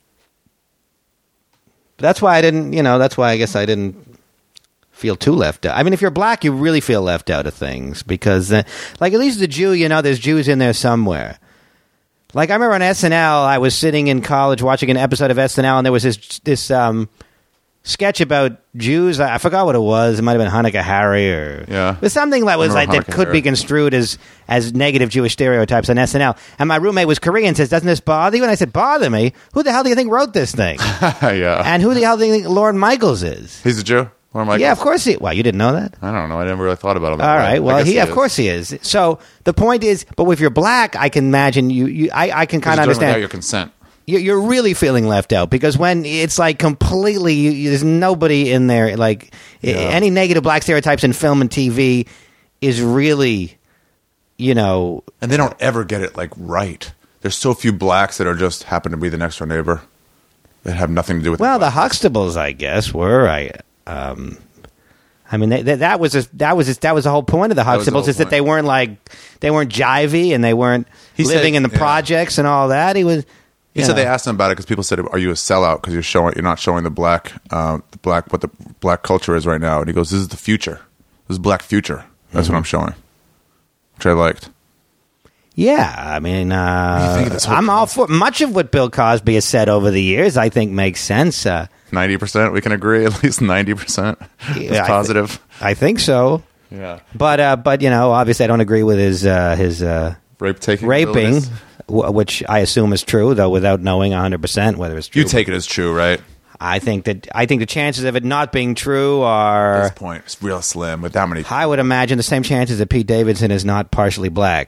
that's why I didn't, you know, that's why I guess I didn't feel too left out. I mean, if you're black, you really feel left out of things because, uh, like, at least the Jew, you know, there's Jews in there somewhere. Like, I remember on S N L, I was sitting in college watching an episode of S N L, and there was this this um, sketch about Jews. I, I forgot what it was. It might have been Hanukkah Harry or Yeah. it was something that was like remember that Hanukkah could be Harry. construed as as negative Jewish stereotypes on S N L. And my roommate was Korean. Says, "Doesn't this bother you?" And I said, "Bother me? Who the hell do you think wrote this thing? yeah. And who the hell do you think Lorne Michaels is?" He's a Jew? Or Michael? Yeah, of course he. Well, you didn't know that. I don't know. I never really thought about him. that All way. right. I Well, guess he, of is. course he is. So the point is, but if you're black, I can imagine you. you I, I can 'Cause kind of you're doing it without understand. your consent. You're, you're really feeling left out because when it's like completely, you, there's nobody in there. Like Yeah. any negative black stereotypes in film and T V is really, you know, And they don't ever get it like right. There's so few blacks that are just happen to be the next door neighbor that have nothing to do with. well, the blackness. Huxtables, I guess, were. I, um, I mean, they, they, that was a, that was a, that was the whole point of the was the Huxtables whole is that point. they weren't like they weren't jivey and they weren't He living said- in the yeah. projects and all that. He was. He you said know. they asked him about it because people said, "Are you a sellout because you're showing you're not showing the black, uh, the black what the black culture is right now?" And he goes, "This is the future. This is black future. That's Mm-hmm. what I'm showing," which I liked. Yeah, I mean, uh, think of this whole I'm all for much of what Bill Cosby has said over the years. I think makes sense. Uh, ninety percent, we can agree. At least ninety percent is Yeah, I positive. I think so. yeah. But uh, but you know, obviously, I don't agree with his uh, his uh, Rape taking raping, abilities. w- which I assume is true, though, without knowing one hundred percent whether it's true. You take it as true, right? I think that I think the chances of it not being true At are. this point, it's real slim with that many. I would imagine the same chances that Pete Davidson is not partially black.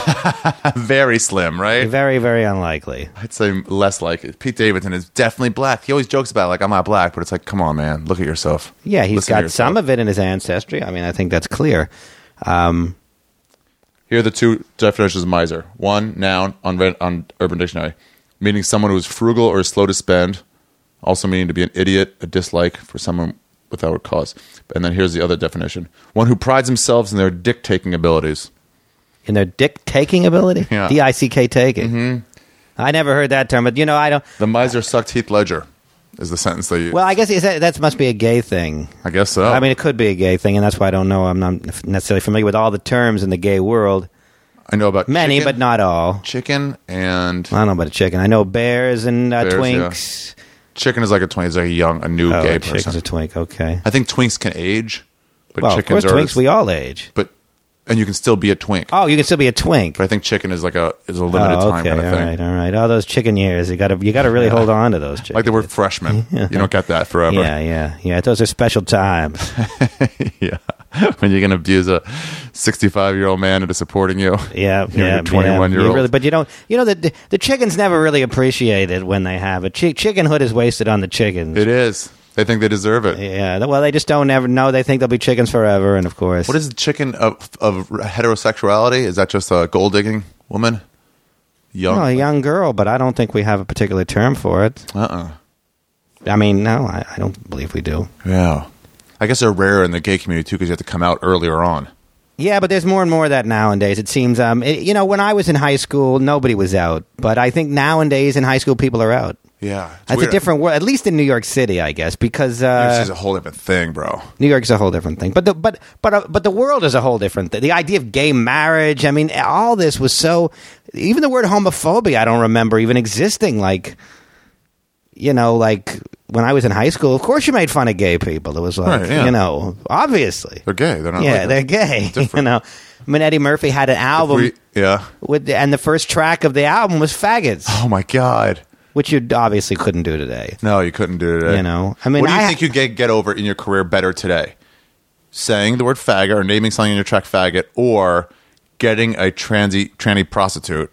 Very slim, right? Very, very unlikely. I'd say less likely. Pete Davidson is definitely black. He always jokes about, like, I'm not black, but it's like, come on, man. Look at yourself. Yeah, he's Listen to got some yourself. of it in his ancestry. I mean, I think that's clear. Um, Here are the two definitions of miser. One, noun on, Red- on Urban Dictionary, meaning someone who is frugal or slow to spend, also meaning to be an idiot, a dislike for someone without cause. And then here's the other definition. One who prides themselves in their dick-taking abilities. in their dick-taking ability? Yeah. D I C K taking. Mm-hmm. I never heard that term, but, you know, I don't... The miser sucked Heath Ledger is the sentence they use. Well, I guess is that, that must be a gay thing. I guess so. I mean, it could be a gay thing, and that's why I don't know. I'm not necessarily familiar with all the terms in the gay world. I know about Many, chicken, but not all. chicken and... I don't know about a chicken. I know bears and uh, Bears, twinks. Chicken is like a twink. It's like a young, a new Oh, gay a chicken's person. a twink. Okay. I think twinks can age, but Well, of chickens course, are... twinks, we all age. But and you can still be a twink. Oh, you can still be a twink. But I think chicken is like a is a limited oh, time okay. kind of all thing. right, all right. All those chicken years, you got to you got to really hold on to those chickens. Like the word freshman. You don't get that forever. Yeah, yeah, yeah. Those are special times. Yeah. When you can abuse a sixty-five-year-old man into supporting you. Yeah, You're yeah, a twenty-one-year-old. yeah. You really, but you don't. You know the the, the chickens never really appreciate it when they have it. Ch- chickenhood is wasted on the chickens. It is. They think they deserve it. Yeah. Well, they just don't ever know. They think they'll be chickens forever, and of course, What is the chicken of, of heterosexuality? Is that just a gold-digging woman? Young? No, a young girl, but I don't think we have a particular term for it. Uh-uh. I mean, no, I, I don't believe we do. Yeah. I guess they're rare in the gay community, too, because you have to come out earlier on. Yeah, but there's more and more of that nowadays. It seems, um, it, you know, when I was in high school, nobody was out, but I think nowadays in high school, people are out. Yeah. It's That's weird. a different world, at least in New York City, I guess, because This uh, is a whole different thing, bro. New York's a whole different thing. But the but but uh, but the world is a whole different thing. The idea of gay marriage, I mean, all this was so. Even the word homophobia, I don't remember even existing. Like, you know, like when I was in high school, of course you made fun of gay people. It was like, Right, yeah. you know, obviously. They're gay. They're not Yeah, like they're us. gay. You Different. know, I mean, Eddie Murphy had an album We- yeah. with, and the first track of the album was "Faggots," Oh, my God. which you obviously couldn't do today. No, you couldn't do it today. You know, I mean, what do you I- think you get get over in your career better today? Saying the word faggot or naming something in your track faggot, or getting a transy tranny prostitute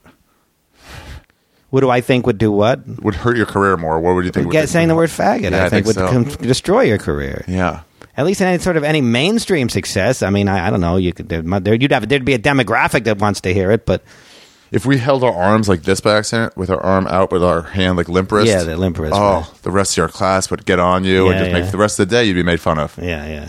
What do I think would do what? would hurt your career more? What would you think? would Get do- saying the word "faggot," Yeah, I, I think, think would so. com- destroy your career. Yeah. At least in any sort of any mainstream success. I mean, I, I don't know. You could there, there, you'd have there'd be a demographic that wants to hear it, but If we held our arms like this by accident, with our arm out, with our hand like limp wrist, Yeah, the limp wrist, Oh, right. the rest of your class would get on you Yeah, and just yeah. make the rest of the day you'd be made fun of. yeah, yeah.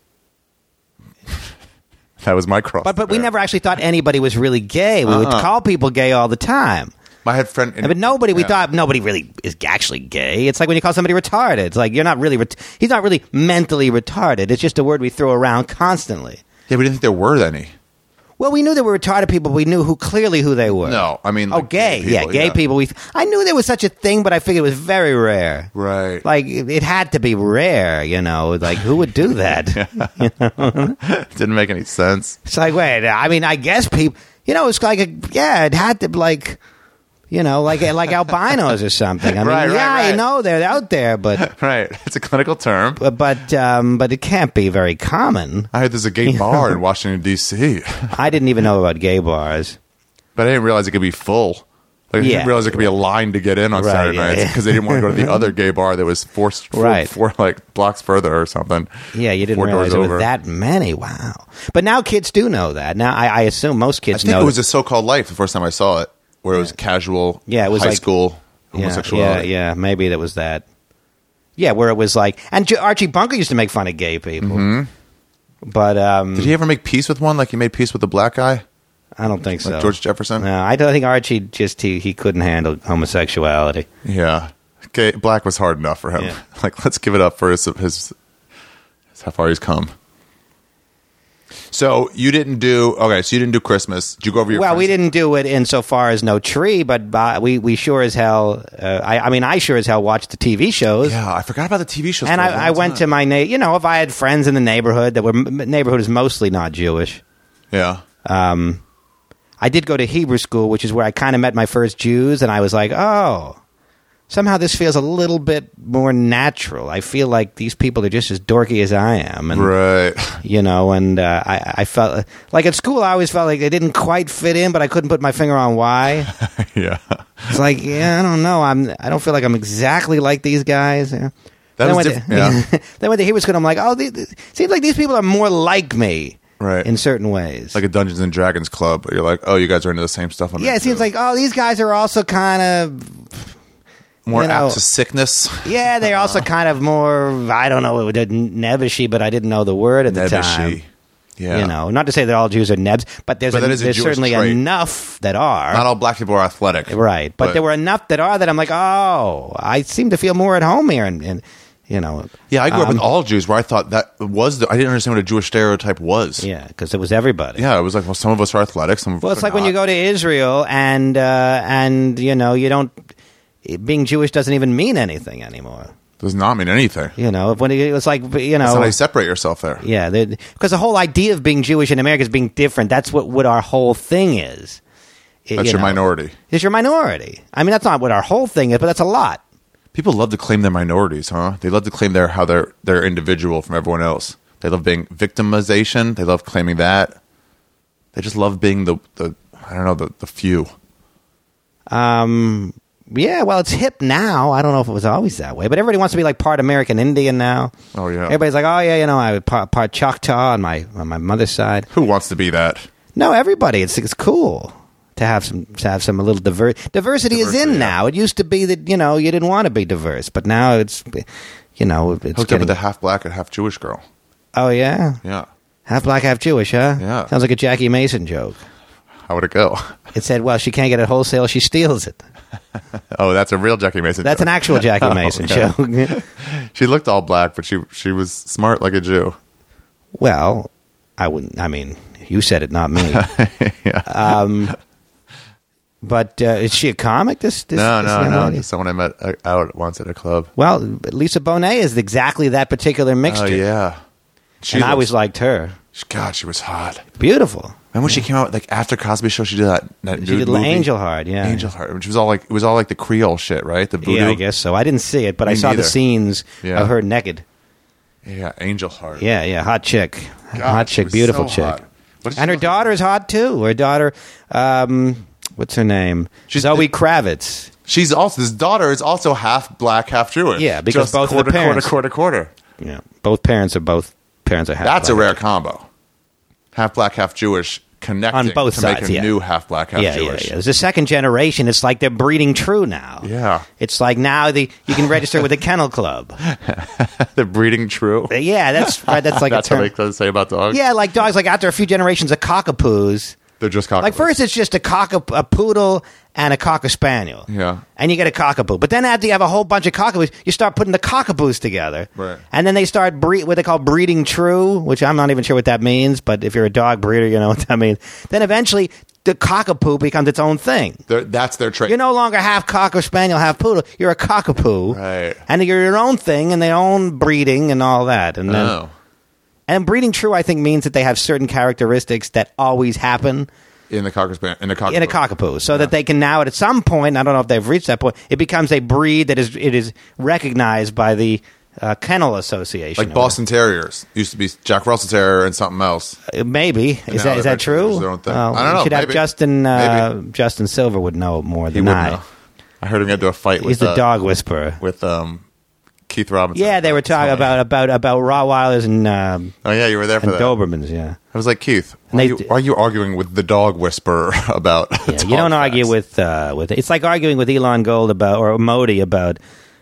That was my cross. But but we there. never actually thought anybody was really gay. We would Uh-uh. call people gay all the time. I had friend, But nobody, we yeah. thought nobody really is actually gay. It's like when you call somebody retarded. It's like you're not really. Ret- he's not really mentally retarded. It's just a word we throw around constantly. Yeah, we didn't think there were any. Well, we knew there were retarded people. But we knew who clearly who they were. No, I mean, oh, like gay. gay yeah, people, gay yeah. people. We. I knew there was such a thing, but I figured it was very rare. Right. Like it it had to be rare. You know, like who would do that? Didn't make any sense. It's like wait. I mean, I guess people. You know, it's like a, yeah. It had to like. You know, like like albinos or something. I mean, Right, right, yeah, I right. know they're out there, but Right. It's a clinical term. but but, um, but it can't be very common. I heard there's a gay bar in Washington, D C, I didn't even know about gay bars. but I didn't realize it could be full. Like, I Yeah. didn't realize there could be a line to get in on Right, Saturday yeah, nights yeah. because they didn't want to go to the other gay bar that was four, four, Right. four like blocks further or something. Yeah, you didn't Four realize doors there over. were that many. Wow! But now kids do know that. Now I, I assume most I kids think know. it was a so-called life the first time I saw it, where it was casual, Yeah, it was high like- school yeah, homosexuality. yeah, yeah. Maybe that was that. Yeah, where it was like, and J- Archie Bunker used to make fun of gay people. Mm-hmm. But um, Did he ever make peace with one like he made peace with the black guy? I don't think so. Like George Jefferson? No, I don't think Archie just he, he couldn't handle homosexuality. Yeah. Gay, black was hard enough for him. Yeah. Like, let's give it up for his, his, his how far he's come. So you didn't do okay. So you didn't do Christmas. Did you go over your? Well, we friends? didn't do it insofar as no tree, but uh, we we sure as hell. Uh, I, I mean, I sure as hell watched the T V shows. Yeah, I forgot about the T V shows. And for a long I, I went to time. my na- you know, if I had friends in the neighborhood that were neighborhood is mostly not Jewish. Yeah. Um, I did go to Hebrew school, which is where I kind of met my first Jews, and I was like, oh, somehow this feels a little bit more natural. I feel like these people are just as dorky as I am, and Right. you know, and uh, I, I felt like at school I always felt like they didn't quite fit in, but I couldn't put my finger on why. Yeah. It's like, yeah, I don't know. I'm. I don't feel like I'm exactly like these guys. Yeah. That then was went diff- to, yeah. Then went to Hebrew school. I'm like, oh, they, they, seems like these people are more like me, Right. in certain ways. Like a Dungeons and Dragons club. You're like, oh, you guys are into the same stuff. I'm yeah, it into. seems like, oh, these guys are also kind of more you know, apt to sickness. yeah, they're also kind of more. I don't know, nebbishy, but I didn't know the word at the time. Nebbishy. Yeah. You know, not to say that all Jews are nebs, but there's But a, that is a there's Jewish certainly trait. enough that are. Not all black people are athletic. Right, but, there were enough that are that I'm like, oh, I seem to feel more at home here, and, and you know, Yeah, I grew up um, with all Jews where I thought that was the, I didn't understand what a Jewish stereotype was. yeah, because it was everybody. Yeah, it was like, well, some of us are athletic, some of Well, us it's are like when you not. go to Israel, and uh, and you know, you don't being Jewish doesn't even mean anything anymore. Does not mean anything. You know, when it, it's like you That's how know, you separate yourself there. yeah, because the whole idea of being Jewish in America is being different. That's what what our whole thing is. It- That's you your know, minority. It's your minority. I mean, that's not what our whole thing is, but that's a lot. People love to claim their minorities, huh? They love to claim their how they're they're individual from everyone else. They love being victimization. They love claiming that. They just love being the, the I don't know, the, the few. Um, yeah, well, it's hip now. I don't know if it was always that way, but everybody wants to be like part American Indian now. Oh, yeah. Everybody's like, oh yeah, you know, I was part, part Choctaw on my on my mother's side. Who wants to be that? No, everybody. It's it's cool to have some to have some a little diver- diversity. is Diversity, in yeah. now. It used to be that you know you didn't want to be diverse, but now it's you know it's Hooked up getting. with a half black and half Jewish girl. Oh yeah, Yeah. half black, half Jewish, huh? Yeah. Sounds like a Jackie Mason joke. How would it go? It said, "Well, she can't get it wholesale; she steals it." Oh, that's a real Jackie Mason. That's joke. an actual Jackie Oh, Mason yeah. joke. She looked all black, but she she was smart like a Jew. Well, I wouldn't. I mean, you said it, not me. Yeah. Um, but uh, is she a comic? This, this no, this no, young no. lady? Just someone I met uh, out once at a club. Well, Lisa Bonet is exactly that particular mixture. Oh yeah. She and I looks- always liked her. God, she was hot. Beautiful. And when she came out, like after Cosby Show, she did that. that She nude did movie. Angel Heart, yeah. Angel Heart, which was all like it was all like the Creole shit, right? The voodoo. Yeah, I guess so. I didn't see it, but Me I saw the neither. scenes Yeah. of her naked. Yeah, Angel Heart. Yeah, yeah, hot chick, God, hot she chick, was beautiful so chick, hot. What did she and her look like? daughter's hot too. Her daughter, um, what's her name? She's Zoe the- Kravitz. She's also his daughter is also half black, half Jewish. Yeah, because Just both of the quarter, parents- quarter, quarter, quarter. Yeah, both parents are both parents are half. That's a black. rare combo. Half black, half Jewish, connecting On both to sides, make a yeah. new half black, half Yeah, Jewish. yeah, yeah. There's a second generation. It's like they're breeding true now. Yeah. It's like now the you can register with the Kennel Club. The breeding true. Yeah, that's right. That's like That's a term. what they say about dogs. Yeah, like dogs. Like after a few generations of cockapoos, They're just cockatoos. like first it's just a cock a poodle and a cocker spaniel. Yeah. and you get a cockapoo. But then after you have a whole bunch of cockapoos, you start putting the cockapoos together. Right. And then they start breed what they call breeding true, which I'm not even sure what that means. But if you're a dog breeder, you know what that means. Then eventually the cockapoo becomes its own thing. They're, that's their trait. You're no longer half cocker spaniel, half poodle. You're a cockapoo, Right. And you're your own thing, and their own breeding and all that. And then, Oh. and breeding true, I think, means that they have certain characteristics that always happen In the cocker span, in the cockapoo. in a cockapoo, so that they can now, at some point, I don't know if they've reached that point, it becomes a breed that is it is recognized by the uh, Kennel Association. Like Boston Terriers used to be Jack Russell Terrier and something else. Uh, maybe is now that is they're that true? their own thing. Well, I don't we know, should have maybe. Justin uh, Maybe. Justin Silver would know more He than would I. know. I heard him get into a fight with He's the uh, dog whisperer. with um, Keith Robinson. Yeah, they were talking Sorry. about about about Rottweilers and um, Oh yeah, you were there for and that. Dobermans. Yeah, I was like, Keith, why, And are they- you, why are you arguing with the dog whisperer about? yeah. dog You don't argue facts? with uh, with it's like arguing with Elon Gold about or Modi about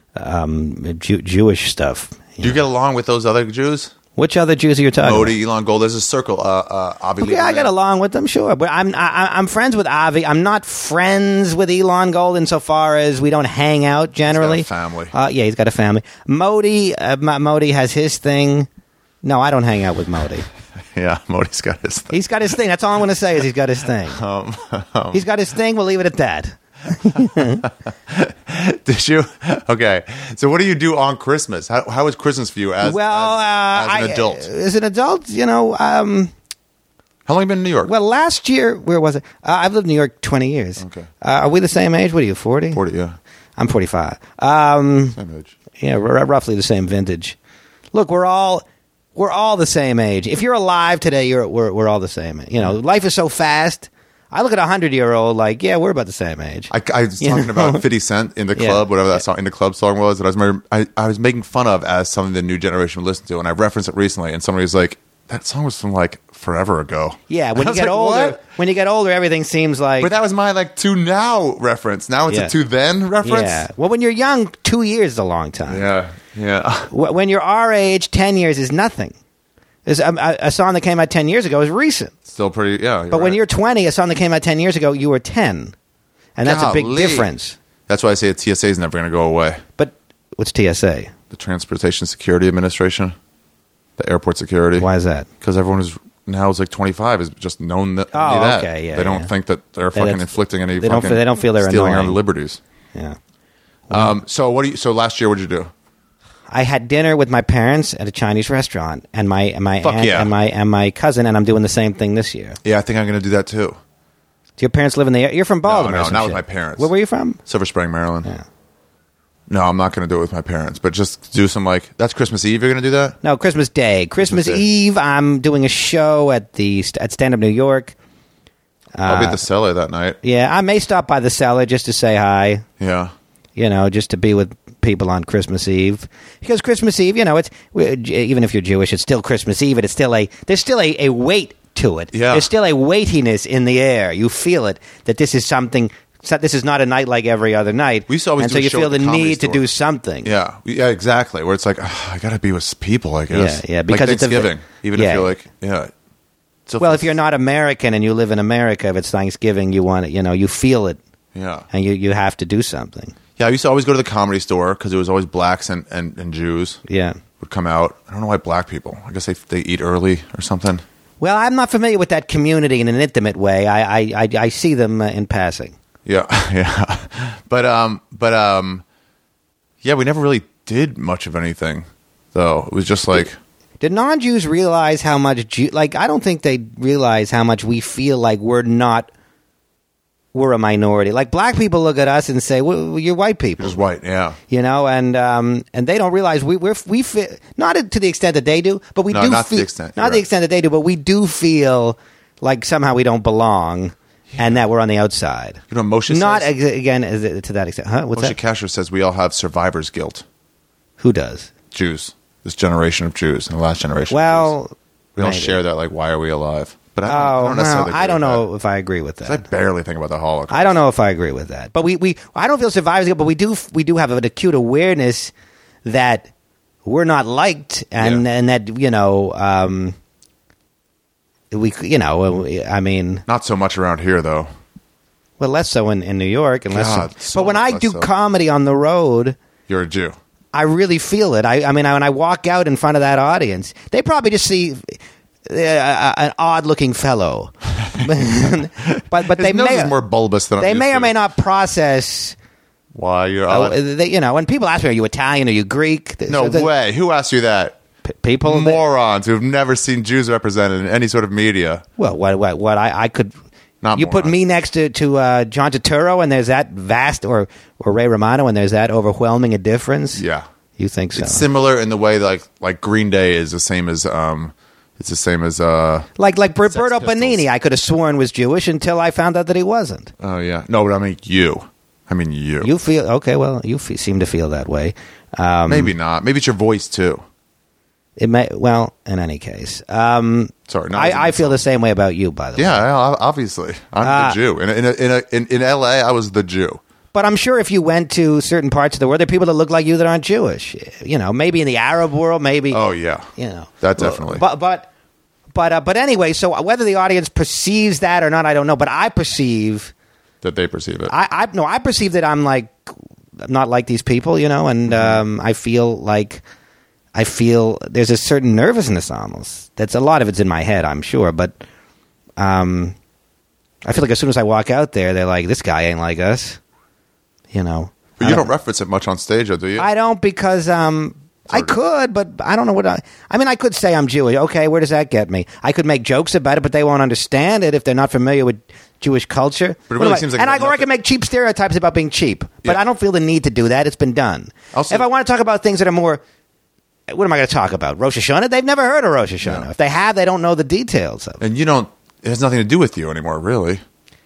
um, Jew- Jewish stuff. Do you get along with those other Jews? Which other Jews are you talking about? Modi, Elon Gold. There's a circle. Uh, uh, Avi Okay, I Lieberman. get along with them, sure, but I'm I, I'm friends with Avi. I'm not friends with Elon Gold insofar as we don't hang out generally. He's got a family. Uh, yeah, he's got a family. Modi, uh, M- Modi has his thing. No, I don't hang out with Modi. Yeah, Modi's got his thing. He's got his thing. That's all I'm going to say is he's got his thing. Um, um, he's got his thing. We'll leave it at that. Did you? Okay. So what do you do on Christmas? How, how is Christmas for you as, well, as, uh, as an I, adult? As an adult, you know, um, How long have you been in New York? well, last year, where was it? Uh, I've lived in New York twenty years. Okay. Uh, are we the same age? What are you, forty? forty, yeah. I'm forty-five. Um, Same age. yeah, r- roughly the same vintage. Look, we're all we're all the same age. If you're alive today, you're we're we're all the same. You know, life is so fast. I look at a hundred year old like, yeah, we're about the same age. I, I was You talking know? about fifty Cent in the Yeah. club, whatever that song in the club song was, that I was remember, I, I was making fun of as something the new generation would listen to, and I referenced it recently, and somebody was like, "That song was from like forever ago." Yeah, when I you was get like, older, "What?" when you get older, everything seems like. But that was my like to now reference. Now it's Yeah. a to then reference. yeah. Well, when you're young, two years is a long time. yeah, yeah. Wh- When you're our age, ten years is nothing. There's a, a, a song that came out ten years ago is recent. Still pretty. Yeah, But when you're twenty, a song that came out ten years ago, you were ten. And that's a big Golly. difference. That's why I say T S A is never going to go away. But what's T S A? The Transportation Security Administration, the airport security. Why is that? Because everyone is now is like twenty-five is just known that. Oh, be that. okay, yeah, They don't yeah. think that they're They fucking don't- inflicting any. they don't fucking feel- they don't feel they're stealing annoying. our liberties. Yeah. Um. So what do you? So last year, what'd you do? I had dinner with my parents at a Chinese restaurant, and my and my Fuck aunt yeah. and my and my cousin, and I'm doing the same thing this year. Yeah, I think I'm going to do that too. Do your parents live in the area? You're from Baltimore? no, or some not with shit. my parents. Where were you from? Silver Spring, Maryland. Yeah. No, I'm not going to do it with my parents, but just do some like that's Christmas Eve. You're going to do that? No, Christmas Day. Christmas, Christmas Day. Eve, I'm doing a show at the at Stand Up New York. I'll be Uh, at the Cellar that night. Yeah, I may stop by the Cellar just to say hi. Yeah. You know, just to be with people on Christmas Eve. Because Christmas Eve, you know, it's even if you're Jewish, it's still Christmas Eve, and it's still a there's still a, a weight to it. Yeah. There's still a weightiness in the air. You feel it that this is something. So this is not a night like every other night. We used to always and do so a you show feel at the the Comedy need to Store. do something. Yeah. Yeah. Exactly. Where it's like oh, I got to be with people. I guess. Yeah, yeah, because like it's a- Thanksgiving, even yeah. if you're like yeah. So Well, it's- if you're not American and you live in America, if it's Thanksgiving, you want it. You know, you feel it, Yeah. and you you have to do something. Yeah, I used to always go to the Comedy Store because it was always blacks and, and, and Jews Yeah. would come out. I don't know why black people. I guess they they eat early or something. Well, I'm not familiar with that community in an intimate way. I I, I, I see them uh, in passing. Yeah, yeah. But um, but um, yeah, we never really did much of anything though. It was just like Did non-Jews realize how much Jew? Like, I don't think they realize how much we feel like we're not. We're a minority. Like black people look at us and say, well, "You're white people." just white. Yeah, You know, and um, and they don't realize we we're, we feel not to the extent that they do, but we No, do not to feel the extent. not You're the right. extent that they do, but we do feel like somehow we don't belong, and that we're on the outside. you know, what Moshe Not says? ex- again is it to that extent. Huh? What's Moshe that? Kasher says we all have survivor's guilt. Who does? Jews, this generation of Jews, and the last generation. of Jews. Well, we don't maybe. share that. Like, why are we alive? But I don't, I Oh, don't well, necessarily. I agree don't with know that. if I agree with 'Cause I that. barely think about the Holocaust. I don't know if I agree with that, but we, we I don't feel survivors guilt, but we do we do have an acute awareness that we're not liked, and Yeah. and that you know um, we you know I mean Not so much around here, though. well less so in, in New York and less God, so, so but when much I less do so. comedy on the road, You're a Jew. I really feel it. I I mean I, when I walk out in front of that audience, they probably just see. Uh, an odd-looking fellow, but but His they nose may is more bulbous than I'm they used may or to. may not process. Why you're Oh, odd? they, you know, when people ask me, "Are you Italian? Are you Greek?" No the, way. Who asked you that? p- people. Morons who've never seen Jews represented in any sort of media. well, what, what, what I, I could. Not you put morons. me next to to uh, John Turturro, and there's that vast, or or Ray Romano, and there's that overwhelming a difference. Yeah. You think so? It's similar in the way that like like Green Day is the same as um it's the same as uh like like Sex Roberto Pistols. Benigni, I could have sworn was Jewish until I found out that he wasn't. oh yeah. No, but I mean you. I mean you. You feel okay? Well, you fe seem to feel that way. Um, Maybe not. Maybe it's your voice too. it may. Well, in any case, um, Sorry, no, it wasn't I, I feel the same way about you. By the way, Yeah, I- obviously. I'm Uh, the Jew. In a, in a, in, a, in in L A I was the Jew. But I'm sure if you went to certain parts of the world, there are people that look like you that aren't Jewish. You know, maybe in the Arab world, maybe. Oh yeah. You know, That definitely. But but but uh, but anyway, so whether the audience perceives that or not, I don't know. But I perceive, That they perceive it. I I no, I perceive that I'm like I'm not like these people, you know, and Mm-hmm. um, I feel like I feel there's a certain nervousness almost. That's a lot of it's in my head, I'm sure, but um, I feel like as soon as I walk out there, they're like, "This guy ain't like us," you know. But you don't, don't reference it much on stage, though, do you? I don't because um, I could, but I don't know what I. I mean, I could say I'm Jewish. Okay, where does that get me? I could make jokes about it, but they won't understand it if they're not familiar with Jewish culture. But it really I, seems like and I, nothing. or I can make cheap stereotypes about being cheap, but Yeah. I don't feel the need to do that. It's been done. Also- if I want to talk about things that are more, what am I going to talk about? Rosh Hashanah? They've never heard of Rosh Hashanah. No. If they have, they don't know the details of it. And you don't. It has nothing to do with you anymore, really.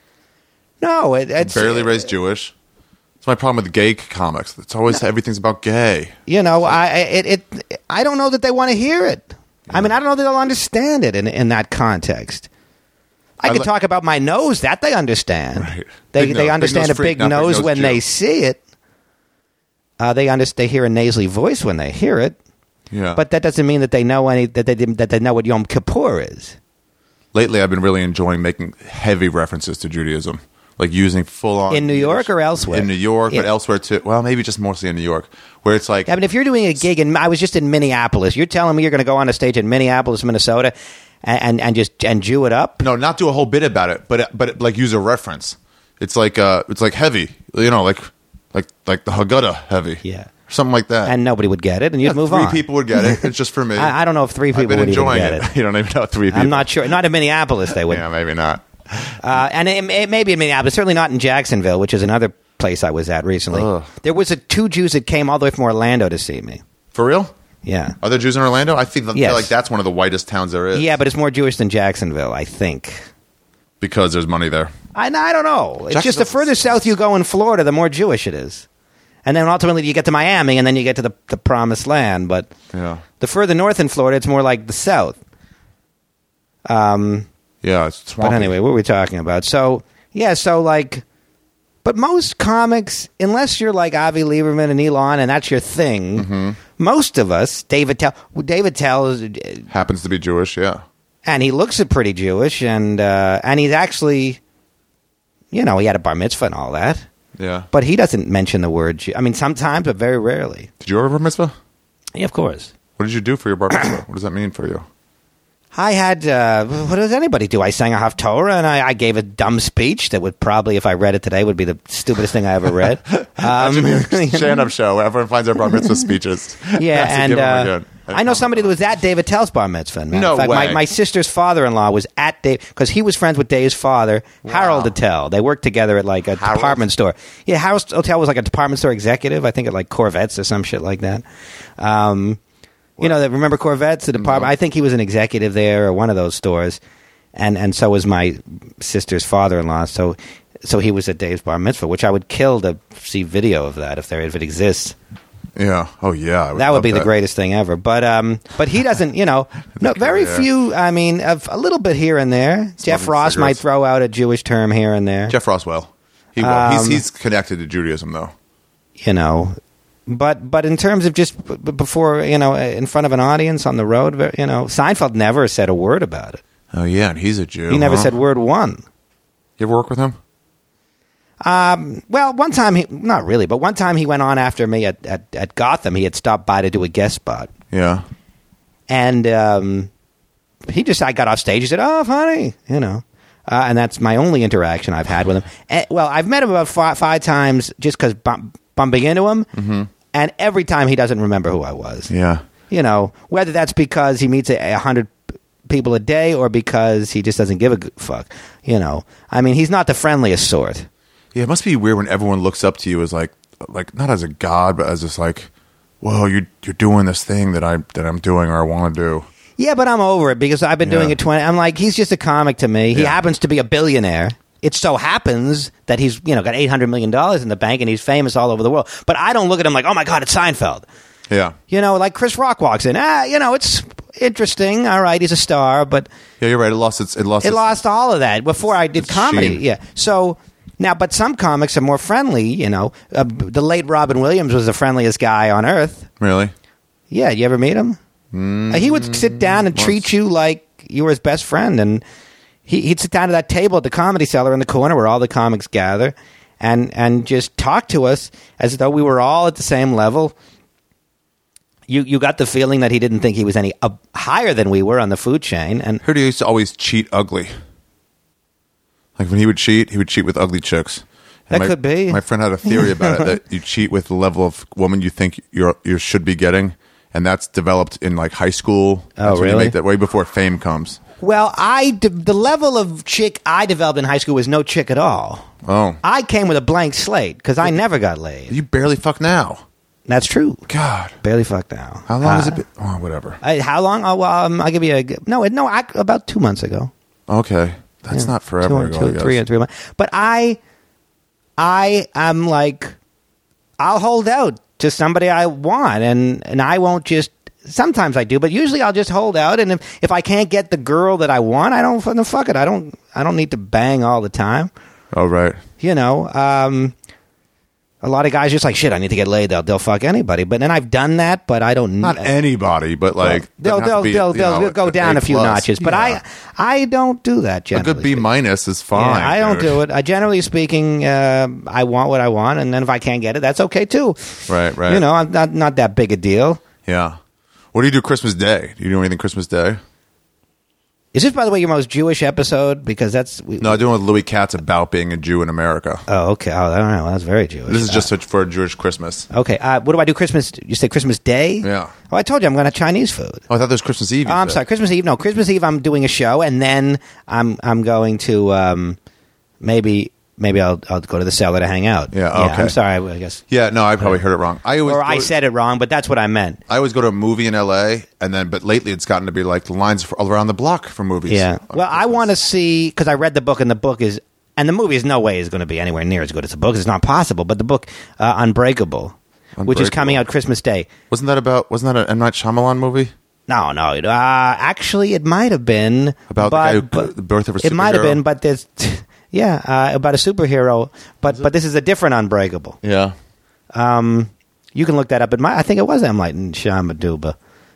No, it, it's Barely raised Jewish. That's my problem with gay comics. It's always everything's about gay. You know, I it, it I don't know that they want to hear it. I mean, I don't know that they'll understand it in in that context. I, I could li- talk about my nose. That they understand. Right. They Big they nose- understand big nose a freak, big not big nose nose when Jew. they see it. Uh, they under, they hear a nasally voice when they hear it. Yeah. But that doesn't mean that they know any that they didn't- that they know what Yom Kippur is. Lately, I've been really enjoying making heavy references to Judaism, like using full on In New York or elsewhere? In New York, but Yeah. elsewhere too. Well, maybe just mostly in New York, where it's like I mean, if you're doing a gig in, I was just in Minneapolis. You're telling me you're going to go on a stage in Minneapolis, Minnesota, and and, and just and Jew it up? no, not do a whole bit about it, but but like use a reference. It's like uh, it's like heavy, you know, like like like the Haggadah heavy, Yeah. something like that. And nobody would get it, and you'd Yeah, move three on. people would get it. It's just for me. I, I don't know if three people I've been would enjoying even get it. You don't even know three people. I'm not sure. Not in Minneapolis, they would. Yeah, maybe not. Uh, and it, it may be in Minneapolis, certainly not in Jacksonville, which is another place I was at recently. Ugh. There was a, two Jews that came all the way from Orlando to see me. For real? Yeah. Are there Jews in Orlando? I think I Yes. feel like that's one of the whitest towns there is. Yeah, but it's more Jewish than Jacksonville, I think. because there's money there. I, I don't know. It's just the Jacksonville's- further south you go in Florida, the more Jewish it is. And then ultimately you get to Miami, and then you get to the, the promised land. But Yeah, the further north in Florida, it's more like the south. Um, yeah. It's but swampy. anyway, what were we talking about? So, yeah, so like, but most comics, unless you're like Avi Lieberman and Elon, and that's your thing, Mm-hmm. most of us, David Tell, David Tell, is, happens to be Jewish. Yeah, and he looks pretty Jewish, and uh, and he's actually, you know, he had a bar mitzvah and all that, yeah. but he doesn't mention the word Jew. I mean, sometimes, but very rarely. Did you ever bar mitzvah? Yeah, of course. What did you do for your bar mitzvah? What does that mean for you? I had, uh, what does anybody do? I sang a Haftorah, and I, I gave a dumb speech that would probably, if I read it today, would be the stupidest thing I ever read. Um, Stand-up show. Everyone finds their bar mitzvah speeches. yeah, Has to and give 'em uh, again. I know somebody that was at David Tell's bar mitzvah. Man. No in fact, My, way. my sister's father-in-law was at Dave, because he was friends with Dave's father, Harold Attell. They worked together at like a Harold? department store. Yeah, Harold Attell was like a department store executive, I think at like Corvettes or some shit like that. Um... You know, that remember Corvettes, the department? No. I think he was an executive there or one of those stores, and and so was my sister's father-in-law. So, so he was at Dave's bar mitzvah, which I would kill to see video of that if there if it exists. Yeah. Oh, yeah. I That love would be the greatest thing ever. But um, but he doesn't. You know, no, very career. few. I mean, of a little bit here and there. Jeff Smoking Ross might cigarettes. throw out a Jewish term here and there. Jeff Roswell. He will. Um, he's he's connected to Judaism though. You know. But but in terms of just b- b- before, you know, in front of an audience on the road, ver- you know, Seinfeld never said a word about it. Oh yeah, and he's a Jew. He never huh? said word one. You ever work with him? Um, well, one time, he, not really, but one time he went on after me at, at, at Gotham. He had stopped by to do a guest spot. Yeah. And um, he just, I got off stage. He said, "Oh, funny," you know. Uh, and that's my only interaction I've had with him. And, well, I've met him about five, five times just because bump, bumping into him. Mm-hmm. And every time he doesn't remember who I was. Yeah. You know, whether that's because he meets a, a hundred people a day or because he just doesn't give a g- fuck. You know, I mean, he's not the friendliest sort. Yeah. It must be weird when everyone looks up to you as like like not as a god, but as just like, whoa, you're you're doing this thing that I that I'm doing or I want to do. Yeah, but I'm over it because I've been doing Yeah. it twenty. I'm like, he's just a comic to me. He Yeah. happens to be a billionaire. It so happens that he's, you know, got eight hundred million dollars in the bank and he's famous all over the world. But I don't look at him like, oh my God, it's Seinfeld. Yeah. You know, like Chris Rock walks in. Ah, you know, it's interesting. All right, he's a star, but Yeah, you're right. It lost its. It lost. it its, lost all of that before I did it's comedy. sheen. Yeah. So now, but some comics are more friendly. You know, uh, the late Robin Williams was the friendliest guy on earth. Really? Yeah, you ever meet him? Uh, he would sit down and treat you like you were his best friend, and he, he'd sit down at that table at the Comedy Cellar in the corner where all the comics gather, and and just talk to us as though we were all at the same level. You you got the feeling that he didn't think he was any uh, higher than we were on the food chain, and Heard he used to always cheat ugly. Like when he would cheat, he would cheat with ugly chicks. And That my, could be. My friend had a theory about it that you cheat with the level of woman you think you're you should be getting, and that's developed in like high school. Oh, That's when you really? make that way before fame comes. well, I de- the level of chick I developed in high school was no chick at all. Oh, I came with a blank slate because I never got laid. you barely fuck now. That's true. God, Barely fucked now. how long Uh, has it been? Oh, whatever. I, how long? Oh, well, um, I'll give you a no. No, I, about two months ago. Okay, that's not forever Two, ago. two, I guess. three, three months. But I, I am like, I'll hold out to somebody I want, and and I won't just. Sometimes I do, but usually I'll just hold out, and if, if I can't get the girl that I want, I don't fucking fuck it. I don't I don't need to bang all the time. Oh, right. You know, um, a lot of guys just like shit. I need to get laid. They'll they'll fuck anybody, but then I've done that, but I don't. Not anybody, but like they'll doesn't have they'll to be, they'll, you they'll, know, go a down a few plus. notches, but Yeah. I I don't do that. a Generally, good B speaking. minus is fine. Yeah, I don't dude. do it. I generally speaking, uh, I want what I want, and then if I can't get it, that's okay too. Right, right. You know, I'm not not that big a deal. Yeah. What do you do Christmas Day? Do you do anything Christmas Day? Is this, by the way, your most Jewish episode? Because that's we, No, I'm doing with Louis Katz about being a Jew in America. Oh, okay. Oh, I don't know. That's very Jewish. This is Uh, just such for a Jewish Christmas. okay. Uh, what do I do? Christmas? You say Christmas Day? Yeah. Oh, I told you I'm going to Chinese food. Oh, I thought there was Christmas Eve. you Oh, I'm said. sorry. Christmas Eve. No, Christmas Eve. I'm doing a show, and then I'm I'm going to um, maybe maybe I'll I'll go to the cellar to hang out. Yeah, okay. I'm sorry. I guess. Yeah, no, I probably heard it wrong. I always Or go I to- said it wrong, but that's what I meant. I always go to a movie in L A, and then but lately it's gotten to be like the lines for, all around the block for movies. Yeah. on Well, I Christmas. want to see because I read the book, and the book is, and the movie is no way is going to be anywhere near as good as the book. It's not possible. But the book, uh, Unbreakable, which is coming out Christmas Day. Wasn't that about? Wasn't that an M Night Shyamalan movie? No, no. Uh, actually, it might have been About the but, guy who- but- the birth of a It might have superhero? been, but there's, yeah, uh, about a superhero. But but this is a different Unbreakable. Yeah. Um, you can look that up. It might, I think it was M. Night Shyamalan.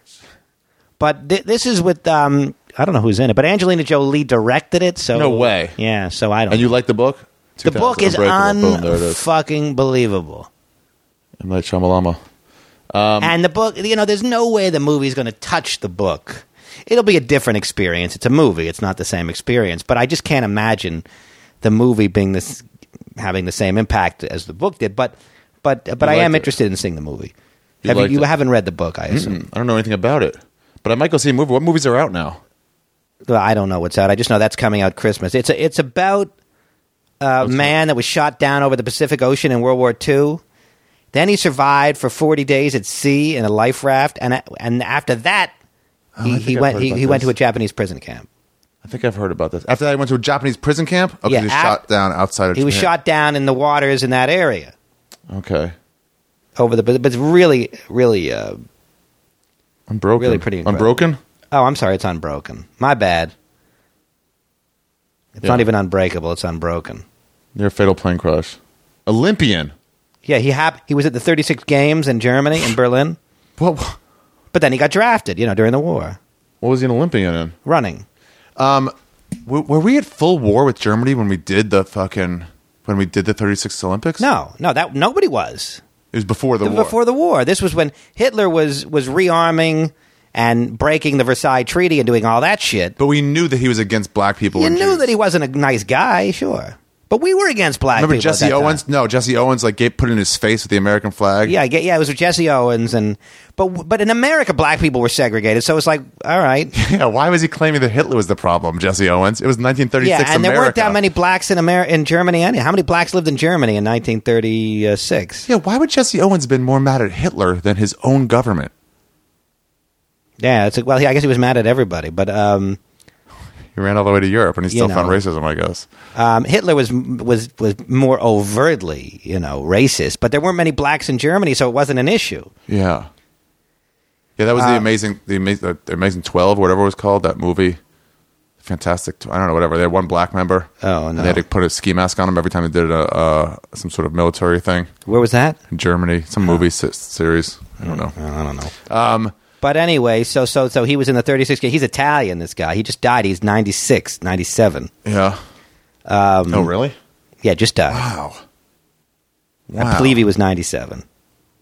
But th- this is with um, I don't know who's in it, but Angelina Jolie directed it. So No way. Yeah, so I don't. And you like the book? the book is Unbreakable. Boom, there it is. unfucking believable. M Night Shyamalan. Um, And the book, you know, there's no way the movie's going to touch the book. It'll be a different experience. It's a movie. It's not the same experience. But I just can't imagine the movie being this, having the same impact as the book did. But but but I liked am it. interested in seeing the movie. You Have you, liked you it. haven't read the book, I assume. Mm, I don't know anything about it, but I might go see a movie. What movies are out now? Well, I don't know what's out. I just know that's coming out Christmas. It's a, it's about a man that was shot down over the Pacific Ocean in World War Two. Then he survived for forty days at sea in a life raft, and and after that, I he, think he I've went heard he, about he went this. to a Japanese prison camp. I think I've heard about this. After that, I went to a Japanese prison camp. Okay, Yeah, he was af- shot down outside of He was Japan. shot down in the waters in that area Okay. over the. But it's really, really. Uh, Unbroken. Really pretty incredible. Unbroken? oh, I'm sorry. It's Unbroken. My bad. It's Yeah. not even Unbreakable. It's Unbroken. Near Fatal Plane Crash. Olympian. Yeah, he hap- He was at the thirty-six games in Germany in Berlin, What, but then he got drafted. You know, during the war, what was he an Olympian in? running. Um, w- were we at full war with Germany when we did the fucking when we did the thirty-six Olympics? No, no, that nobody was. it was before the war. Before the war. This was when Hitler was was rearming and breaking the Versailles Treaty and doing all that shit. But we knew that he was against black people. You and knew Jews. that he wasn't a nice guy, sure, but we were against black Remember people. at Jesse that time. Owens? No, Jesse Owens like gave, put in his face with the American flag. Yeah, I get, yeah, it was with Jesse Owens, and but but in America, black people were segregated, so it's like, all right, Yeah, why was he claiming that Hitler was the problem, Jesse Owens? It was nineteen thirty-six yeah, and America. there weren't that many blacks in America in Germany. Any how many blacks lived in Germany in nineteen thirty-six? Yeah, why would Jesse Owens have been more mad at Hitler than his own government? Yeah, it's a, well, he, I guess he was mad at everybody, but um, He ran all the way to Europe, and he You still found know. racism, I guess. um, Hitler was was was more overtly, you know, racist. But there weren't many blacks in Germany, so it wasn't an issue. Yeah. Yeah, that was the Uh, amazing, the amazing, the amazing twelve, whatever it was called, that movie. Fantastic. I don't know, whatever. They had one black member. Oh, And no. they had to put a ski mask on him every time they did a, uh, some sort of military thing Where was that? in Germany. Some movie se- series. I don't know. I don't know. Um, But anyway, so so so he was in the thirty-six. He's Italian. This guy. He just died. He's ninety-six, ninety-seven. yeah. Um, Oh, really? Yeah, just died. Wow. I believe he was ninety-seven.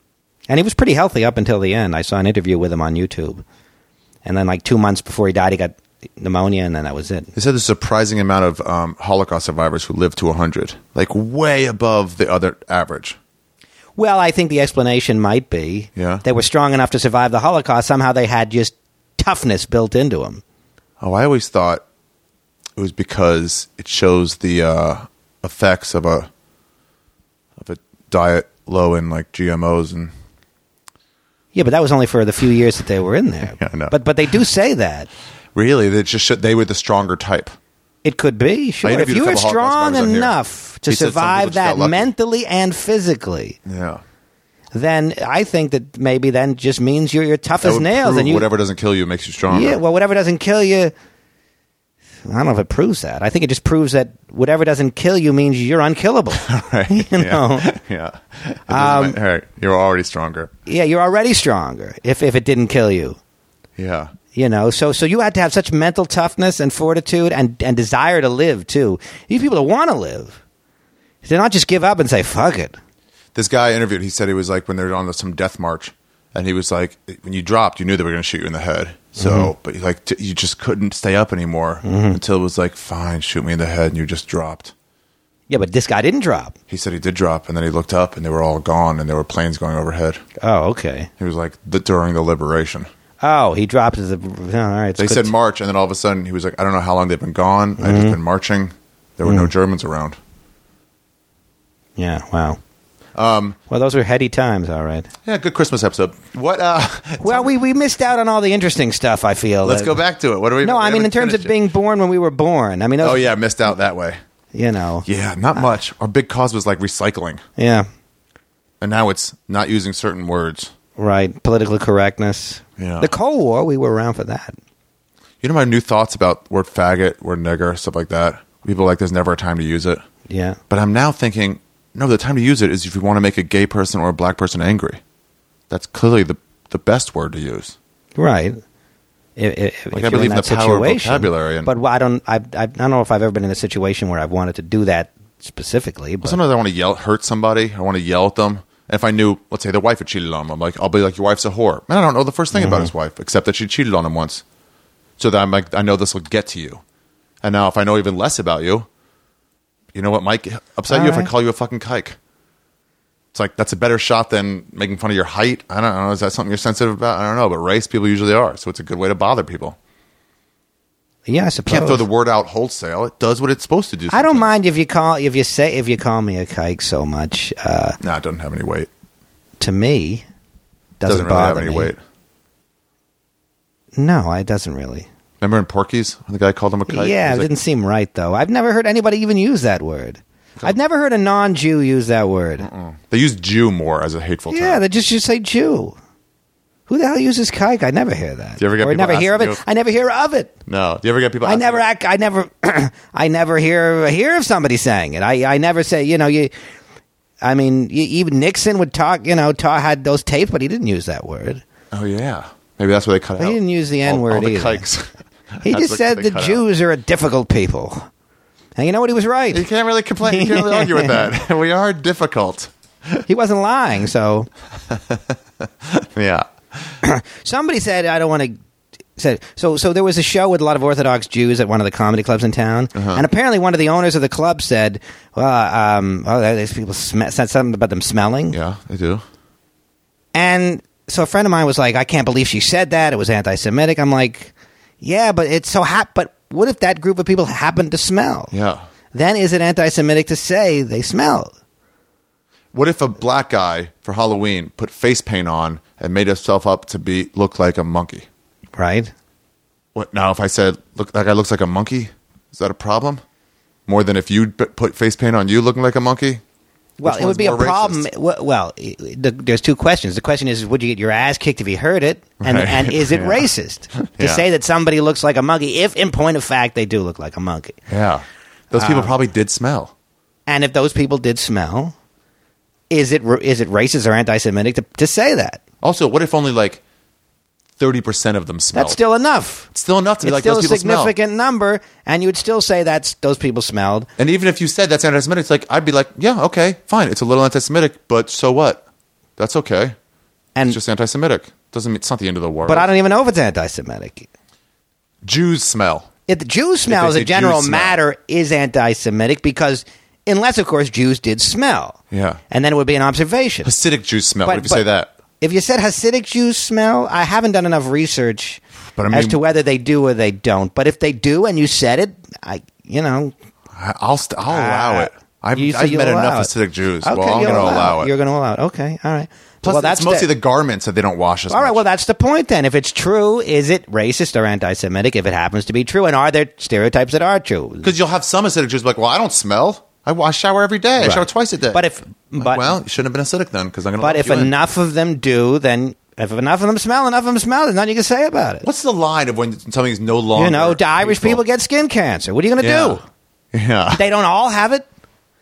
And he was pretty healthy up until the end. I saw an interview with him on YouTube. And then like two months before he died, he got pneumonia, and then that was it. They said there's a surprising amount of um, Holocaust survivors who live to one hundred, like way above the other average. Well, I think the explanation might be Yeah. they were strong enough to survive the Holocaust. Somehow they had just toughness built into them. Oh, I always thought it was because it shows the uh, effects of a of a diet low in like G M Os and. Yeah, but that was only for the few years that they were in there. Yeah, I know. But but they do say that. Really, they just should, they were the stronger type. It could be, sure. If interviewed a you were couple Holocaust strong survivors out here. enough to He said some people survive just got that lucky. mentally and physically, Yeah, then I think that maybe then just means you're, you're tough that as would nails. prove And you, whatever doesn't kill you makes you stronger. yeah, well, whatever doesn't kill you, I don't know if it proves that. I think it just proves that whatever doesn't kill you means you're unkillable. right. You Yeah. know? yeah. It doesn't Um, matter. All right, you're already stronger. Yeah, you're already stronger if, if it didn't kill you. Yeah. You know, so so you had to have such mental toughness and fortitude and, and desire to live, too. These people that want to live. They not just give up and say, fuck it. This guy I interviewed, he said he was like when they were on some death march, and he was like, when you dropped, you knew they were going to shoot you in the head. So, Mm-hmm. but like t- you just couldn't stay up anymore until it was like, fine, shoot me in the head, and you just dropped. Yeah, but this guy didn't drop. He said he did drop, and then he looked up, and they were all gone, and there were planes going overhead. Oh, okay. He was like, the, during the liberation. Oh, he dropped the. Oh, all right. it's They good said to- March, and then all of a sudden he was like, I don't know how long they've been gone. I've Mm-hmm. just been marching. There were no Germans around. Yeah, wow. Um, well, those were heady times, all right. Yeah, good Christmas episode. What? Uh, Well, we, we missed out on all the interesting stuff, I feel. let's Uh, go back to it. What do we? No, we I mean, in haven't terms of finished being born when we were born. I mean, it. those, Oh yeah, missed out that way. you know. Yeah, not much. Our big cause was like recycling, Yeah, and now it's not using certain words. right. Political correctness. Yeah. The Cold War, we were around for that. You know my new thoughts about word faggot, word nigger, stuff like that. People are like, there's never a time to use it. Yeah. But I'm now thinking, no, the time to use it is if you want to make a gay person or a black person angry. That's clearly the the best word to use. Right. If, if, Like, if I you're believe in in that the power of situation. vocabulary and- But I don't. I, I don't know if I've ever been in a situation where I've wanted to do that specifically. But Sometimes I want to yell, hurt somebody. I want to yell at them. And if I knew, let's say their wife had cheated on them, I'm like, I'll be like, your wife's a whore. Man, I don't know the first thing about his wife except that she cheated on him once. So that I'm like, I know this will get to you. And now if I know even less about you, you know what might get- upset All you if I right. call you a fucking kike. It's like, that's a better shot than making fun of your height. I don't know. Is that something you're sensitive about? I don't know. But race, people usually are. So it's a good way to bother people. yeah, I You suppose. can't throw the word out wholesale. It does what it's supposed to do. I don't sometimes. mind if you call if you say if you call me a kike so much. Uh, Nah, it doesn't have any weight. to me, doesn't, Doesn't really bother have any me. weight. No, it doesn't really. Remember in Porky's when the guy called him a kike? Yeah, He it was like, didn't seem right though. I've never heard anybody even use that word. I've never heard a non-Jew use that word. They use Jew more as a hateful Yeah, term. they just just say Jew. Who the hell uses kike? I never hear that. Do you ever get or I people never hear of it. asking you- I never hear of it. No. Do you ever get people? I asking never you- act. I never. I never hear hear of somebody saying it. I I never say. You know you. I mean, you, even Nixon would talk. You know, talk, had those tapes, but he didn't use that word. Oh yeah. Maybe that's where they cut He out. didn't use the All- N word all the either. kikes. He That's just what said they the cut out. Jews are a difficult people. And you know what? He was right. You can't really complain. You can't really argue with that. We are difficult. He wasn't lying. So Yeah. somebody said, I don't want to. Said so. So there was a show with a lot of Orthodox Jews at one of the comedy clubs in town, Uh-huh. and apparently one of the owners of the club said, "Well, um, oh, these people sm- said something about them smelling." Yeah, they do. And so a friend of mine was like, "I can't believe she said that. It was anti-Semitic." I'm like, "Yeah, but it's so hap. But what if that group of people happened to smell? Yeah. Then is it anti-Semitic to say they smell?" What if a black guy for Halloween put face paint on and made himself up to be look like a monkey? Right? What now? If I said, "Look, that guy looks like a monkey," is that a problem? More than if you put face paint on you looking like a monkey? Well, Which it would one's be a more problem. racist? Well, well, i- the, there's two questions. The question is, would you get your ass kicked if you heard it? And, Right. and is it Yeah. racist to Yeah. say that somebody looks like a monkey if, in point of fact, they do look like a monkey? Yeah. Those Uh, people probably did smell. And if those people did smell, is it ra- is it racist or anti-Semitic to, to say that? Also, what if only like thirty percent of them smelled? That's still enough. It's still enough to be It's like still those a people smell. significant number, and you would still say that's those people smelled. And even if you said that's anti-Semitic, it's like I'd be like, yeah, okay, fine. It's a little anti-Semitic, but so what? That's okay. And It's just anti-Semitic. Doesn't mean it's not the end of the world. but I don't even know if it's anti-Semitic. Jews smell. If the Jews smell they as say a general Jews smell. matter is anti-Semitic because unless of course Jews did smell. Yeah. And then it would be an observation. Hasidic Jews smell. But- what if you but say that? If you said Hasidic Jews smell, I haven't done enough research But I as mean- to whether they do or they don't. But if they do and you said it, I you know, I- I'll st- I'll allow it. I've, you- so I've you'll met enough allow it. Hasidic Jews. Okay, well, I'm you'll going to allow it. You're going to allow it. Okay, all right. Plus, well, that's that's mostly the, the garments that they don't wash as all much. right. Well, that's the point then. If it's true, is it racist or anti-Semitic? If it happens to be true, and are there stereotypes that are true? Because you'll have some Hasidic Jews be like, well, I don't smell. I, I shower every day. I Right. shower twice a day. But if Like, but well, you shouldn't have been Hasidic then because I'm going to but if enough of them do, then if enough of them smell, enough of them smell. There's nothing you can say about it. What's the line of when something's no longer You know, the Irish hateful? people get skin cancer. What are you going to Yeah. do? Yeah. They don't all have it,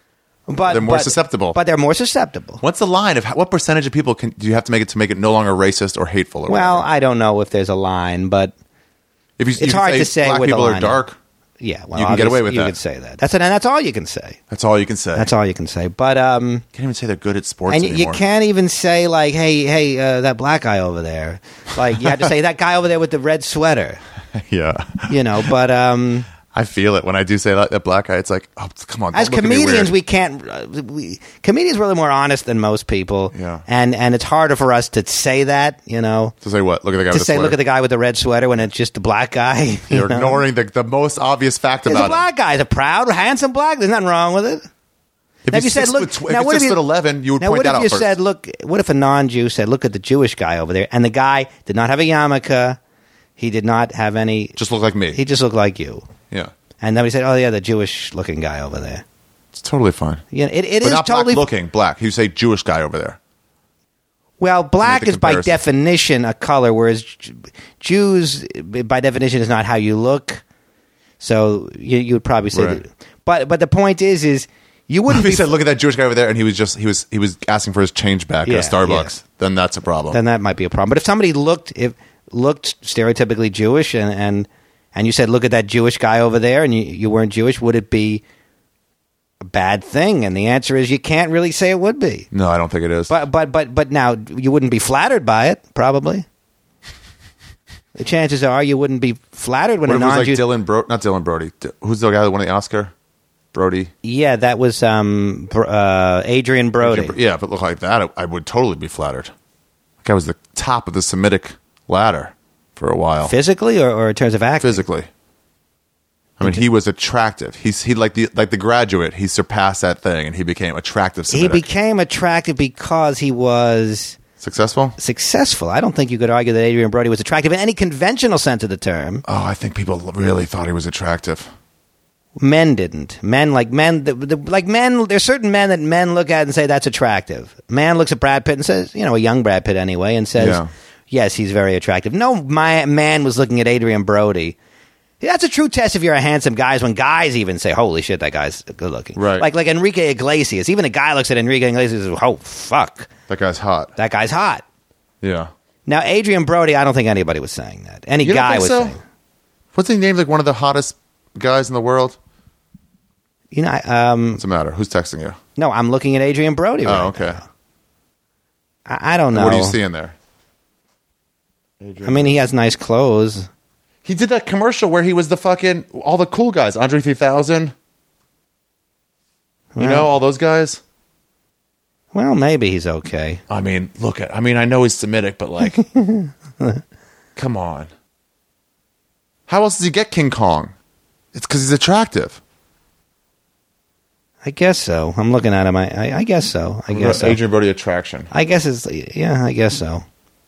but They're more but- susceptible. But they're more susceptible. What's the line of how, what percentage of people can, do you have to make it to make it no longer racist or hateful? Or Well, whatever? I don't know if there's a line, but if you, it's you can hard to say black with a people line. are dark. yeah, well, You can get away obviously with you that. can say that. That's it, and that's all you can say. That's all you can say. That's all you can say. But um, Can't even say they're good at sports and you, you anymore. can't even say like, hey, hey, uh, that black guy over there. Like you have to say that guy over there with the red sweater. Yeah. You know, but um. I feel it when I do say that, that black guy. It's like, oh, come on. As don't look at me comedians, weird. we can't. Uh, we, comedians are really more honest than most people. Yeah. And and it's harder for us to say that. You know, to say what? Look at the guy to with the say sweater. look at the guy with the red sweater when it's just the black guy. you You're know? ignoring the, the most obvious fact He's about a black guy. He's a proud, handsome black. There's nothing wrong with it. him. If Now, he's six foot, tw- if now he's what six if you- foot eleven, you would now, point what that if out you first. said, look? What if a non-Jew said, look at the Jewish guy over there, and the guy did not have a yarmulke. He did not have any. Just look like me. He just looked like you. yeah. And then we said, oh yeah, the Jewish-looking guy over there. It's totally fine. You know, it, it but is not totally black looking, black. You say Jewish guy over there. Well, black the is by comparison. definition a color, whereas J- Jews, by definition, is not how you look. So you, you would probably say, Right. that. But but the point is, is you If wouldn't he be. said, "Look at that Jewish guy over there," and he was just he was he was asking for his change back Yeah, at a Starbucks, then that's a problem. then that might be a problem. But if somebody looked if looked stereotypically Jewish, and and, and you said, look at that Jewish guy over there, and you, you weren't Jewish, would it be a bad thing? And the answer is, you can't really say it would be. no, I don't think it is. But but but but now you wouldn't be flattered by it, probably. The chances are you wouldn't be flattered when what a if it was like non-Jew. Dylan Bro? Not Dylan Brody. D- Who's the guy that won the Oscar? Brody. yeah, that was um, Br- uh, Adrian Brody. Yeah, if it looked like that, I, I would totally be flattered. That guy was the top of the Semitic ladder for a while. Physically, or, or in terms of acting. Physically. I mean, he was attractive. He's he like the like the Graduate. He surpassed that thing, and he became attractive. He Semitic. became attractive because he was successful. successful. I don't think you could argue that Adrian Brody was attractive in any conventional sense of the term. Oh, I think people really thought he was attractive. Men didn't. Men like men, the, the, like men. There's certain men that men look at and say that's attractive. Man looks at Brad Pitt and says, you know, a young Brad Pitt anyway, and says, Yeah. yes, he's very attractive. No, my man was looking at Adrian Brody. That's a true test if you're a handsome guy. Is when guys even say, "Holy shit, that guy's good looking." Right. Like like Enrique Iglesias. Even a guy looks at Enrique Iglesias and says, "Oh fuck, That guy's hot. that guy's hot." Yeah. Now Adrian Brody, I don't think anybody was saying that. Any You don't guy think was so? saying. What's he named like one of the hottest guys in the world? You know, I- um, What's the matter? Who's texting you? no, I'm looking at Adrian Brody. Right Oh, okay. now. I, I don't know. What are you seeing there? I mean, he has nice clothes. He did that commercial where he was the fucking all the cool guys, Andre three thousand. You Yeah. know all those guys. Well, maybe he's okay. I mean, look at. I mean, I know he's Semitic, but like, come on. How else does he get King Kong? It's because he's attractive. I guess so. I'm looking at him. I, I, I guess so. I guess so. Adrian Brody attraction. I guess it's yeah. I guess so.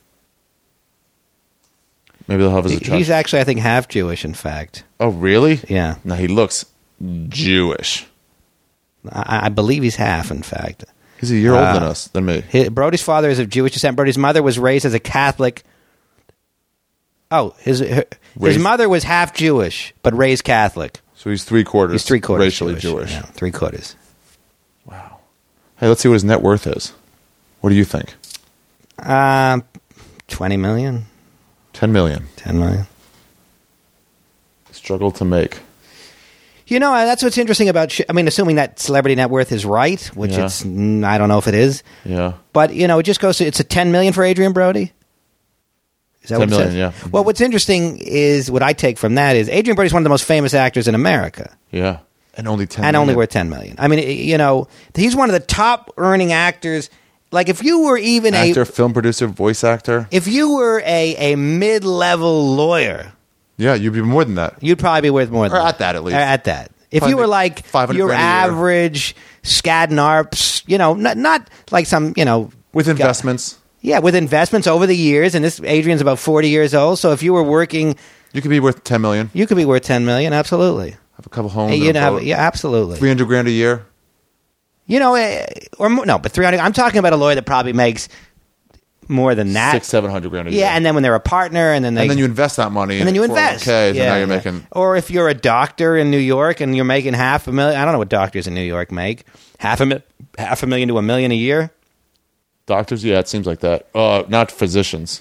Maybe they'll have his He- attraction. He's actually, I think, half Jewish. In fact, oh, really? yeah. No, he looks Jewish. I, I believe he's half. In fact, He's a year older Uh, than us, than me. His, Brody's father is of Jewish descent. Brody's mother was raised as a Catholic. Oh, his her, his Raised- mother was half Jewish, but raised Catholic. So he's three quarters. He's three quarters racially Jewish. Yeah, three quarters. Wow. Hey, let's see what his net worth is. What do you think? Uh, twenty million, Ten million. ten million. Struggle to make. You know, that's what's interesting about. Sh- I mean, assuming that celebrity net worth is right, which Yeah. it's, mm, I don't know if it is. Yeah. But you know, it just goes to it's a ten million for Adrian Brody. Is that ten what it million, says? yeah. Well, what's interesting is what I take from that is Adrian Brody's one of the most famous actors in America, Yeah. And only ten. and only million. worth ten million. I mean, you know, he's one of the top earning actors. Like if you were even actor, a film producer, voice actor. if you were a a mid level lawyer, Yeah, you'd be more than that. you'd probably be worth more than Or at that, at least. Or at that. If Probably you were like five hundred your grand a year. average Skadden Arps, you know, not not like some, you know, With investments, yeah, with investments over the years, and this Adrian's about forty years old. So if you were working, you could be worth ten million. you could be worth ten million. Absolutely, Have a couple homes. Hey, and you a know, boat. yeah, absolutely. Three hundred grand a year. You know, eh, or mo- no, but three hundred. I'm talking about a lawyer that probably makes more than that. Six, seven hundred grand a year. Yeah, and then when they're a partner, and then they and then you invest that money, and then you in invest. four oh one k's, yeah, and now you're yeah. making. Or if you're a doctor in New York and you're making half a million, I don't know what doctors in New York make. Half a mi- half a million to a million a year. Doctors, yeah, it seems like that. Uh, not physicians.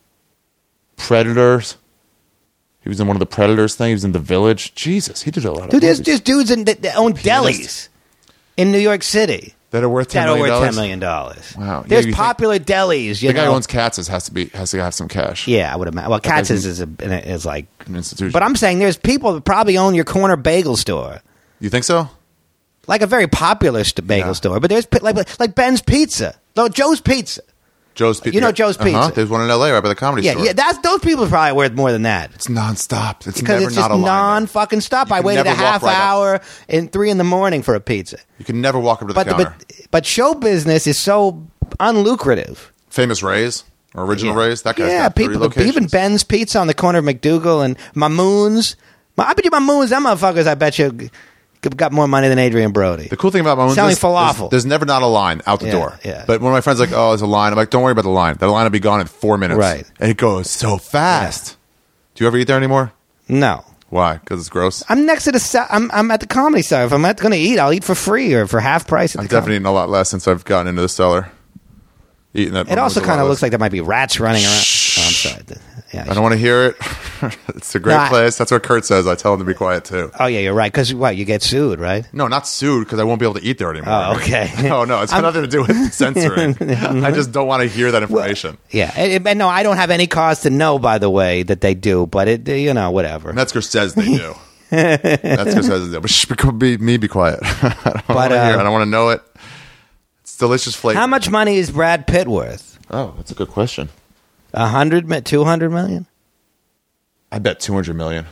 Predators. He was in one of the Predators thing. He was in The Village. Jesus, he did a lot of Dude, there's movies just dudes in, that, that own delis in New York City that are worth ten that are million worth dollars. ten million dollars. Wow. Yeah, There's you think- popular delis. You The guy know? who owns Katz's has to be has to have some cash. Yeah, I would imagine. Well, Katz's guy's is a, is like, An institution. but I'm saying there's people that probably own your corner bagel store, You think so? like a very popular st- bagel Yeah. store. But there's pi- like like Ben's Pizza, no Joe's Pizza. Joe's Pizza. You know Joe's Uh-huh. Pizza. There's one in L A right by the Comedy Yeah, Store. yeah. That's those people are probably worth more than that. It's nonstop. It's Because never it's just not a line there. non fucking stop. I can waited a never walk half right up. hour and three in the morning for a pizza. You can never walk up to the But counter. but but show business is so unlucrative. Famous Rays, or original Yeah. Rays. That guy's yeah, got three people. locations. Even Ben's Pizza on the corner of McDougal and Mamoon's. I bet you Mamoon's. Them motherfuckers. I bet you g- got more money than Adrian Brody. The cool thing about my own Selling is there's, falafel. there's never not a line out the Yeah, door. yeah. But when my friend's like, "Oh, there's a line," I'm like, "Don't worry about the line. That line will be gone in four minutes." Right. And it goes so fast. Do you ever eat there anymore? No. Why? Because it's gross. I'm next to the. sa- I'm I'm at the Comedy Store. If I'm going to eat, I'll eat for free or for half price. At I've the Com- definitely eaten a lot less since I've gotten into the cellar. Eating that. It also kind of looks like. like there might be rats running around. Oh, I'm sorry. Yeah. I don't want to hear it. It's a great No, I- place. That's what Kurt says. I tell him to be quiet too. Oh yeah, you're right. Because what? You get sued, right? No, not sued because I won't be able to eat there anymore. Oh, okay. No, no, it's got nothing to do with censoring. I just don't want to hear that information. Yeah. And, and no, I don't have any cause to know. By the way, that they do, but it, you know, whatever. Metzger says they do. Metzger says they do. But shh, be, me be quiet. I don't But, want to uh, hear it. I don't want to know it. It's delicious flavor. How much money is Brad Pitt worth? Oh, that's a good question. A hundred, mi- two hundred million? I bet two hundred million.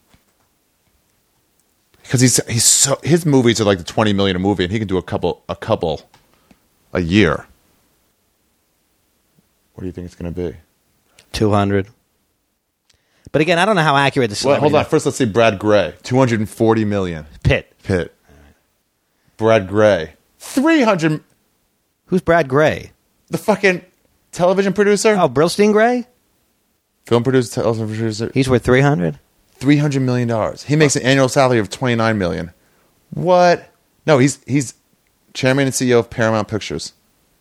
Because he's he's so his movies are like the twenty million a movie, and he can do a couple a couple a year. What do you think it's going to be? Two hundred. But again, I don't know how accurate the Well, celebrity. hold on. First, let's see Brad Gray, two hundred and forty million. Pitt. Pitt. Brad Gray, three hundred. Who's Brad Gray? The fucking television producer, Oh, Brillstein Gray. film producer, television producer. He's worth three hundred. Three hundred million dollars. He makes an annual salary of twenty nine million. What? No, he's he's chairman and C E O of Paramount Pictures.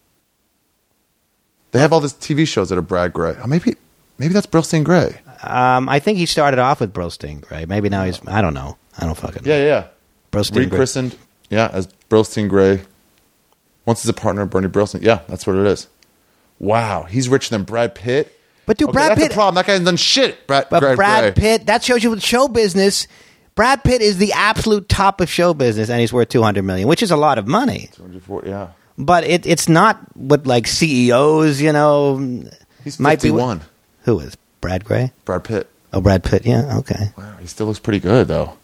They have all these T V shows that are Brad Gray. Oh, maybe maybe that's Brillstein Gray. Um, I think he started off with Brillstein Gray. Maybe now he's. I don't know. I don't fucking. Yeah, yeah, yeah. Brillstein Gray. Rechristened, yeah, as Brillstein Gray. Once he's a partner of Bernie Brillstein. Yeah, that's what it is. Wow, he's richer than Brad Pitt. But dude, Okay, Brad that's Pitt. the problem. That guy's done shit. Brad, But Brad, Brad Gray. Pitt, that shows you with show business. Brad Pitt is the absolute top of show business, and he's worth two hundred million, which is a lot of money. two hundred forty, yeah. But it, it's not what like C E Os, you know. He's might be- fifty-one. Who is Brad Gray? Brad Pitt. Oh, Brad Pitt. Yeah, okay. Wow, he still looks pretty good though.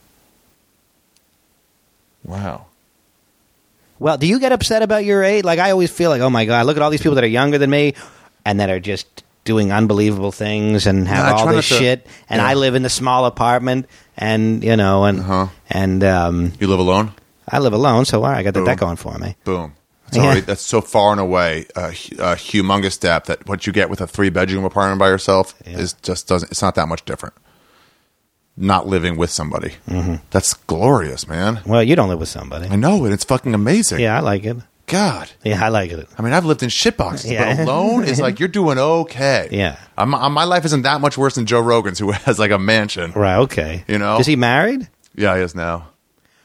Wow. Well, do you get upset about your age? Like I always feel like, oh my god, look at all these people that are younger than me, and that are just doing unbelievable things and have No, I all try this not to- shit. And yeah. I live in a small apartment, and you know, and Uh-huh. and um, You live alone? I live alone, so all right, I got that, Boom. that going for me. Boom. That's Yeah. already that's so far and away a, hu- a humongous step that what you get with a three bedroom apartment by yourself Yeah. is just doesn't. It's not that much different. Not living with somebody. Mm-hmm. That's glorious, man. Well, you don't live with somebody. I know it. It's fucking amazing. Yeah, I like it. God. Yeah, I like it. I mean, I've lived in shitboxes, Yeah. but alone is like you're doing okay. Yeah. I'm, I'm- my life isn't that much worse than Joe Rogan's, who has like a mansion. Right. Okay. You know? Is he married? Yeah, he is now.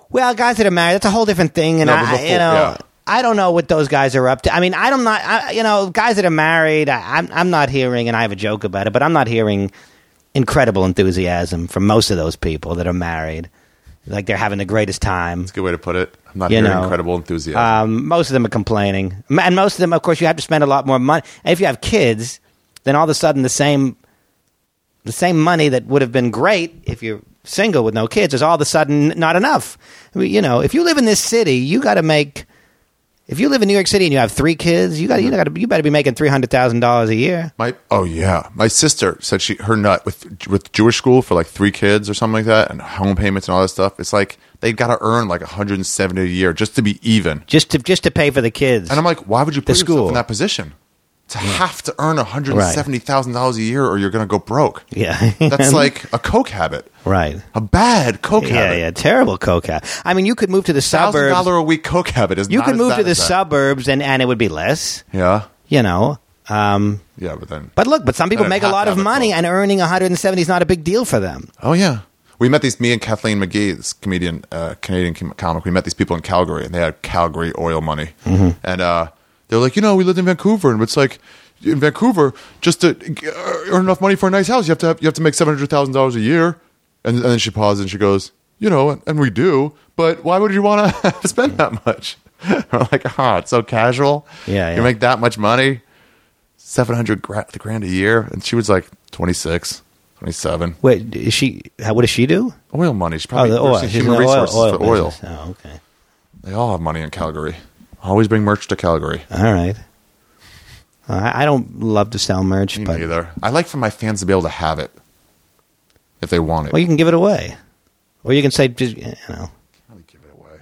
Well, guys that are married, that's a whole different thing, and No, I, but before- you know, yeah. I don't know what those guys are up to. I mean, I don't not, I, you know, guys that are married, I, I'm, I'm not hearing, and I have a joke about it, but I'm not hearing incredible enthusiasm from most of those people that are married, like they're having the greatest time. That's a good way to put it. I'm not You hearing know, incredible enthusiasm. Um, most of them are complaining, and most of them, of course, you have to spend a lot more money. And if you have kids, then all of a sudden the same, the same money that would have been great if you're single with no kids is all of a sudden not enough. I mean, you know, if you live in this city, you got to make. If you live in New York City and you have three kids, you got you got you better be making three hundred thousand dollars a year. My oh yeah, my sister said she her nut with with Jewish school for like three kids or something like that, and home payments and all that stuff. It's like they got to earn like one hundred seventy a year just to be even. Just to just to pay for the kids. And I'm like, why would you put The yourself school. in that position? To have to earn one hundred seventy thousand dollars a year, or you're going to go broke. Yeah, That's like a coke habit, right. a bad coke Yeah, habit. yeah, terrible coke habit. I mean, you could move to the Thousand suburbs. dollar a week coke habit is You not could as move bad to the as that. suburbs and, and it would be less, Yeah, you know. Um, yeah, but then but look, but some people Then make it a has lot to of have a money, coke. and earning one hundred seventy is not a big deal for them. oh yeah, we met these me and Kathleen McGee, this comedian, uh, Canadian com- comic. We met these people in Calgary, and they had Calgary oil money, Mm-hmm. and uh, they're like, you know, we lived in Vancouver, and it's like. In Vancouver, just to uh, earn enough money for a nice house, you have to have, you have to make seven hundred thousand dollars a year. And, and then she pauses and she goes, "You know, and, and we do, but why would you want to spend that much?" We're like, "Ah, it's so casual. Yeah, you yeah. make that much money, seven hundred gra- grand a year." And she was like twenty-six, twenty-seven. Wait, is she? How, what does she do? Oil money. She's Oh, probably the oil. she's She's human in the oil, resources oil for oil. business. Oh, okay. They all have money in Calgary. Always bring merch to Calgary. All right. I I don't love to sell merch, Me but neither. I like for my fans to be able to have it if they want it. well, you can give it away, or you can say, just, you know. How do you give it away?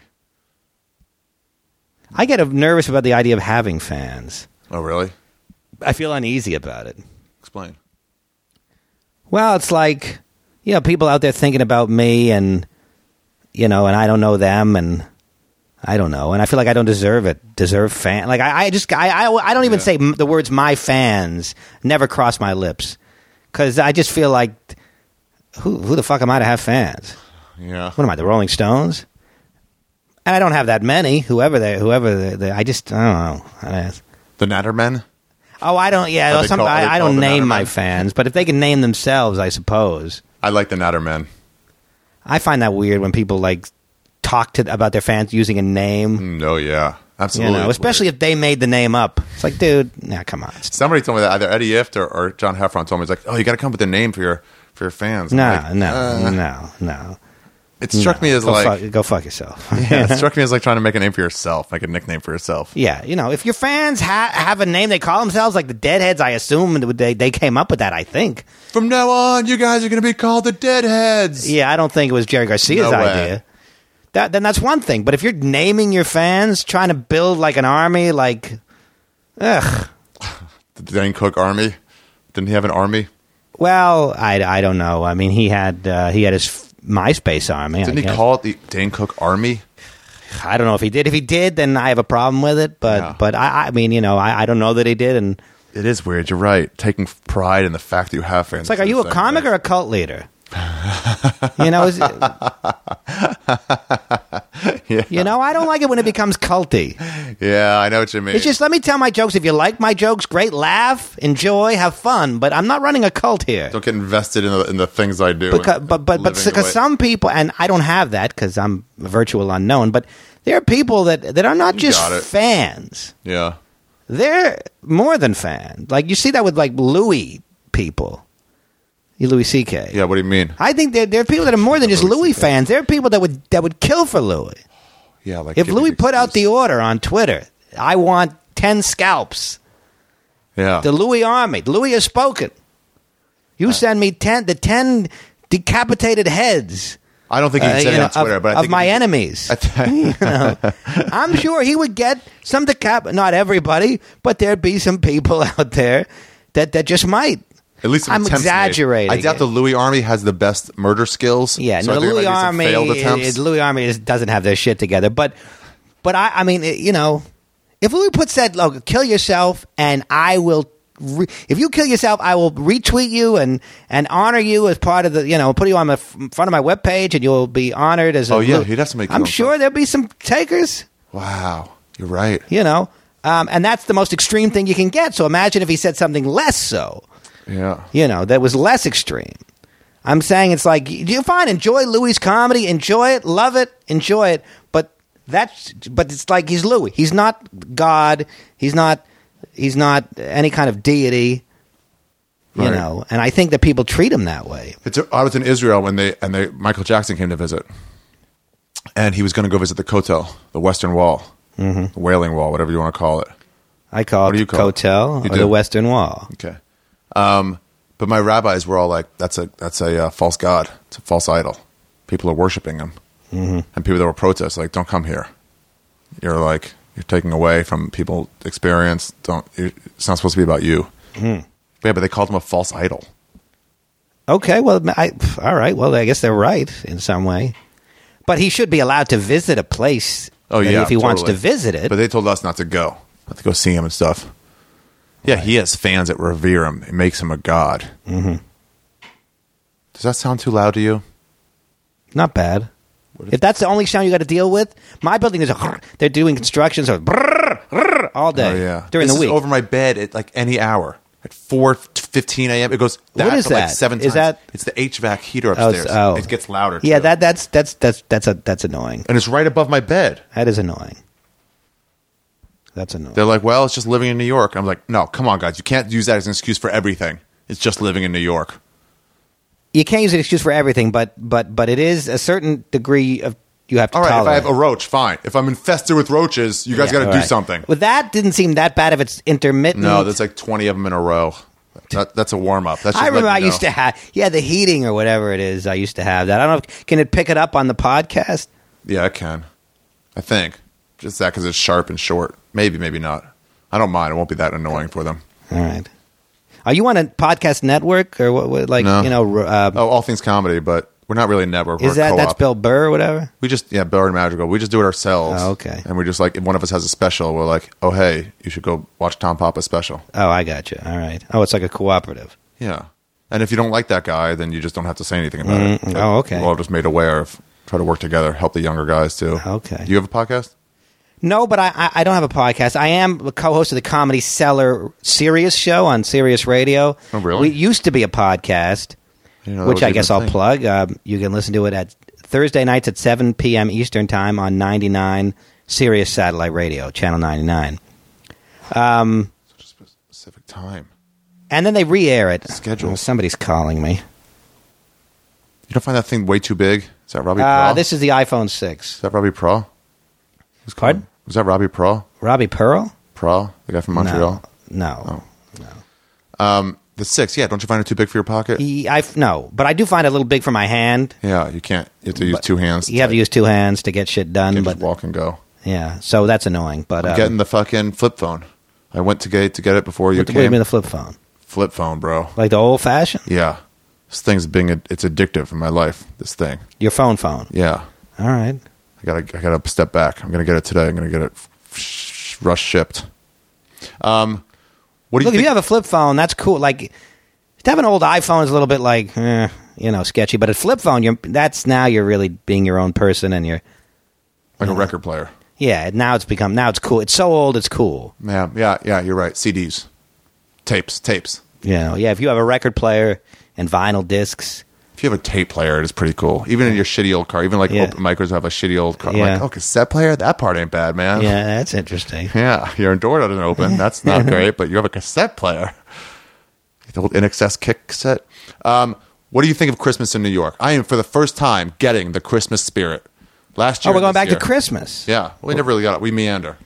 I get nervous about the idea of having fans. Oh, really? I feel uneasy about it. Explain. Well, it's like, you know, people out there thinking about me and, you know, and I don't know them and I don't know. And I feel like I don't deserve it. Deserve fan. Like, I, I just, I, I, I don't even Yeah. say m- the words my fans never cross my lips. Because I just feel like, who, who the fuck am I to have fans? Yeah. What am I, the Rolling Stones? And I don't have that many, whoever they, whoever they, they I just, I don't know. I, The Nattermen? oh, I don't, yeah, Are they some, called- are they I, I don't called the name my Nattermen? fans. But if they can name themselves, I suppose. I like the Nattermen. I find that weird when people like talk to about their fans using a name. Mm, oh, yeah. You Absolutely. know, It's especially weird. if they made the name up. It's like, dude, nah, come on. Somebody told me that either Eddie Ift or, or John Heffron told me, it's like, oh, you got to come up with a name for your for your fans. I'm No, like, no, uh, no, no. It struck no. me as go like, fuck, go fuck yourself. yeah, it struck me as like trying to make a name for yourself, like a nickname for yourself. Yeah, you know, if your fans ha- have a name they call themselves, like the Deadheads, I assume they they came up with that. I think. From now on, you guys are going to be called the Deadheads. Yeah, I don't think it was Jerry Garcia's No way. idea. That then that's one thing. But if you're naming your fans, trying to build like an army, like, ugh. The Dane Cook Army. Didn't he have an army? Well, I, I don't know. I mean, he had uh, he had his MySpace army. Didn't I he guess. call it the Dane Cook Army? I don't know if he did. If he did, then I have a problem with it. But Yeah. but I, I mean, you know, I, I don't know that he did. And It is weird. You're right. Taking pride in the fact that you have fans. it's like, are you a comic or a cult leader? you know, is, Yeah. you know, I don't like it when it becomes culty. Yeah, I know what you mean. It's just let me tell my jokes. If you like my jokes, great, laugh, enjoy, have fun. But I'm not running a cult here. Don't get invested in the, in the things I do. Because, and but but but living the because way- some people, and I don't have that because I'm a virtual unknown. But there are people that that are not You just got it. fans. Yeah. They're more than fans. Like you see that with like Louis people, Louis C K. Yeah, what do you mean? I think there there are people that are more than just Louis Louis C K. fans. There are people that would that would kill for Louis. Yeah, like If give me Louis the put out the excuse. order on Twitter, I want ten scalps. Yeah. The Louis Army. Louis has spoken. You send me ten the ten decapitated heads. I don't think he uh, said you it know, on Twitter, of, but I of think my if he- enemies. I th- You know, I'm sure he would get some decap. Not everybody, but there'd be some people out there that, that just might. At least some I'm attempts made. exaggerating I doubt it. the Louis Army has the best murder skills. Yeah, so I no, the think Louis there might be some Army. failed attempts. Is, Louis Army is, doesn't have their shit together. But, but I, I mean, it- you know, if Louis puts that, look, kill yourself, and I will re- if you kill yourself, I will retweet you and, and honor you as part of the, you know, put you on the f- front of my webpage, and you'll be honored as. A Oh, yeah, lo- he'd have somebody kill I'm himself. sure there'll be some takers. Wow, you're right. You know, um, and that's the most extreme thing you can get. So imagine if he said something less so. Yeah. You know, that was less extreme. I'm saying it's like, do you find enjoy Louis' comedy, enjoy it, love it, enjoy it, but that's but it's like he's Louis. He's not God. He's not he's not any kind of deity. You Right. know, and I think that people treat him that way. It's, I was in Israel when they and they Michael Jackson came to visit, and he was going to go visit the Kotel, the Western Wall, mm-hmm. the Wailing Wall, whatever you want to call it. I call What do it you call it? Kotel You or do? the Western Wall. Okay, um, but my rabbis were all like, "That's a that's a uh, false god. It's a false idol. People are worshiping him." Mm-hmm. And people that were protesting, like, "Don't come here. You're like you're taking away from people experience. Don't. It's not supposed to be about you." Mm. Yeah, but they called him a false idol. Okay, well, I, all right. Well, I guess they're right in some way. But he should be allowed to visit a place. Oh that yeah, if he wants to totally. visit it. But they told us not to go, not to go see him and stuff. Yeah, he has fans that revere him. It makes him a god. Mm-hmm. Does that sound too loud to you? Not bad. If that's the only sound you got to deal with, my building is a. They're doing construction so all day Oh yeah, during this the is week. over my bed at like any hour at four fifteen a.m. It goes. That What is for like that? seven Is times. that- It's the H V A C heater Oh, upstairs. it's- oh. It gets louder. Yeah, too. that that's that's that's that's a that's annoying. and it's right above my bed. That is annoying. That's annoying. They're like, "Well, it's just living in New York." I'm like, "No, come on, guys. You can't use that as an excuse for everything. It's just living in New York." You can't use an excuse for everything, but but but it is a certain degree of you have to All right, if I tolerate. have a roach, fine. If I'm infested with roaches, you guys Yeah, got to all do right. something. Well, that didn't seem that bad if it's intermittent. No, there's like twenty of them in a row. That, that's a warm up. That's just I remember I letting you used know. to have, yeah, the heating or whatever it is. I used to have that. I don't know. If, can it pick it up on the podcast? Yeah, I can. I think just that because it's sharp and short. Maybe, maybe not. I don't mind. It won't be that annoying for them. All right. Are you on a podcast network or what? what like No. you know? Uh, Oh, all things comedy, but we're not really a network. We're is a that co-op. that's Bill Burr or whatever? We just yeah, Bill and Madrigal. We just do it ourselves. Oh, okay. And we're just like, if one of us has a special, we're like, oh hey, you should go watch Tom Papa's special. Oh, I got you. All right. Oh, it's like a cooperative. Yeah. And if you don't like that guy, then you just don't have to say anything about it. Mm, oh, okay. We're all just made aware of. Try to work together, help the younger guys too. Okay. Do you have a podcast? No, but I, I I don't have a podcast. I am a co-host of the Comedy Cellar Sirius show on Sirius Radio. Oh, really? We used to be a podcast, I didn't know that which was I even guess a I'll thing. plug. Um, you can listen to it at Thursday nights at seven p.m. Eastern Time on ninety-nine Sirius Satellite Radio, Channel ninety-nine. Um, Such a specific time. and then they re-air it. Schedule. Oh, somebody's calling me. You don't find that thing way too big? Is that Robbie Uh, Pro? this is the iPhone six. Is that Robbie Pro? Who's calling? Pardon? Was that Robbie Pro? Robbie Pearl? Pro? The guy from Montreal? No. No. Um, the six, yeah. Don't you find it too big for your pocket? He, I, no, but I do find it a little big for my hand. Yeah, you can't. You have to use two hands. You have to use two hands to get shit done. You But just walk and go. yeah, so that's annoying. But I'm um, getting the fucking flip phone. I went to get to get it before you what, what do you came. mean the flip phone? Flip phone, bro. Like the old fashioned? Yeah, this thing's being it's addictive in my life. This thing. Your phone phone. Yeah, All right. I gotta I gotta step back. I'm gonna get it today. I'm gonna get it f- rush shipped. Um, what do you Look, if think? you have a flip phone, that's cool. Like to have an old iPhone is a little bit like, eh, you know, sketchy. But a flip phone, you're that's now you're really being your own person, and you're like a record player. yeah. Now it's become now it's cool. It's so old, it's cool. Yeah, yeah, yeah. You're right. C Ds, tapes, tapes. You know, yeah. If you have a record player and vinyl discs, If you have a tape player, it is pretty cool. Even in your shitty old car, even like Yeah. open micros have a shitty old car. I'm Yeah. like, oh, cassette player? That part ain't bad, man. yeah, that's interesting. Yeah, your door doesn't open. That's not great, but you have a cassette player. The old N X S kick cassette. Um, what do you think of Christmas in New York? I am, for the first time, getting the Christmas spirit. Last year. Oh, we're going this back year. to Christmas. Yeah, we never really got it. We meander.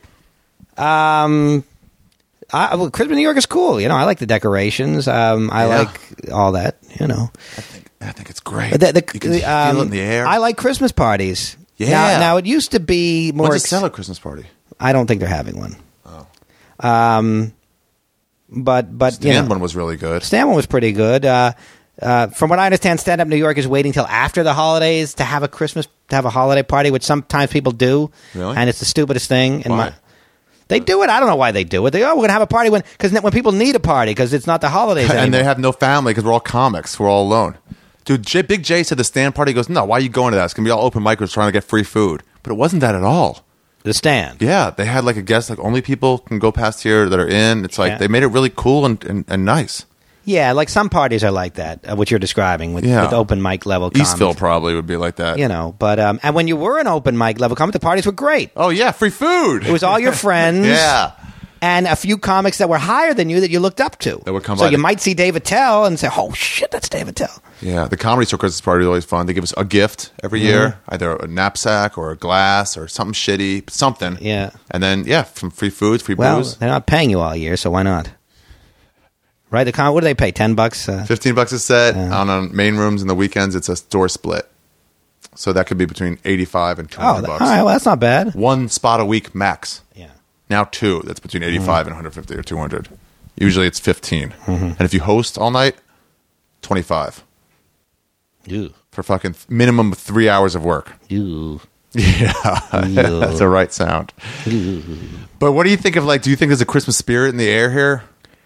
Um, I, well, Christmas in New York is cool. You know, I like the decorations. Um, I Yeah. like all that. You know, I think I think it's great. the, the, you can the, feel um, it in the air. I like Christmas parties. Yeah. Now, now it used to be more. When's the ex- Cellar Christmas party? I don't think they're having one. Oh. Um, but but The you end know, one was really good. Stan one was pretty good. Uh, uh, from what I understand, Stand Up New York is waiting till after the holidays to have a Christmas to have a holiday party, which sometimes people do. Really? And it's the stupidest thing. In Why? my, They do it. I don't know why they do it. They oh, we're gonna have a party when because when people need a party because it's not the holidays anymore. And they have no family because we're all comics. We're all alone. Dude, J- Big J said the stand party. He goes, no, why are you going to that? It's gonna be all open micers trying to get free food. But it wasn't that at all. The stand. Yeah, they had like a guest, like only people can go past here that are in. It's like Yeah. they made it really cool and, and, and nice. Yeah, like some parties are like that. Uh, what you're describing with, Yeah. with open mic level. Comics. Eastville probably would be like that. You know, but um, and when you were an open mic level comic, the parties were great. Oh yeah, free food. It was all your friends. Yeah. And a few comics that were higher than you that you looked up to. That would come so by you the- might see David Tell and say, "Oh shit, that's David Tell." Yeah, the Comedy Store Christmas party is always fun. They give us a gift every year, either a knapsack or a glass or something shitty, something. Yeah. And then, yeah, some free food, free Well, booze. they're not paying you all year, so why not? Right? The com- what do they pay? Ten bucks? Uh, fifteen bucks a set. On, on main rooms and the weekends, it's a store split. So that could be between eighty-five and two oh, hundred th- bucks. all right. Well, that's not bad. One spot a week max. Yeah. Now two. That's between eighty-five and one hundred fifty or two hundred. Usually it's fifteen. Mm-hmm. And if you host all night, twenty-five. Ew. For fucking th- minimum of three hours of work. Ew. Yeah, that's the right sound. But what do you think of, like, do you think there's a Christmas spirit in the air here?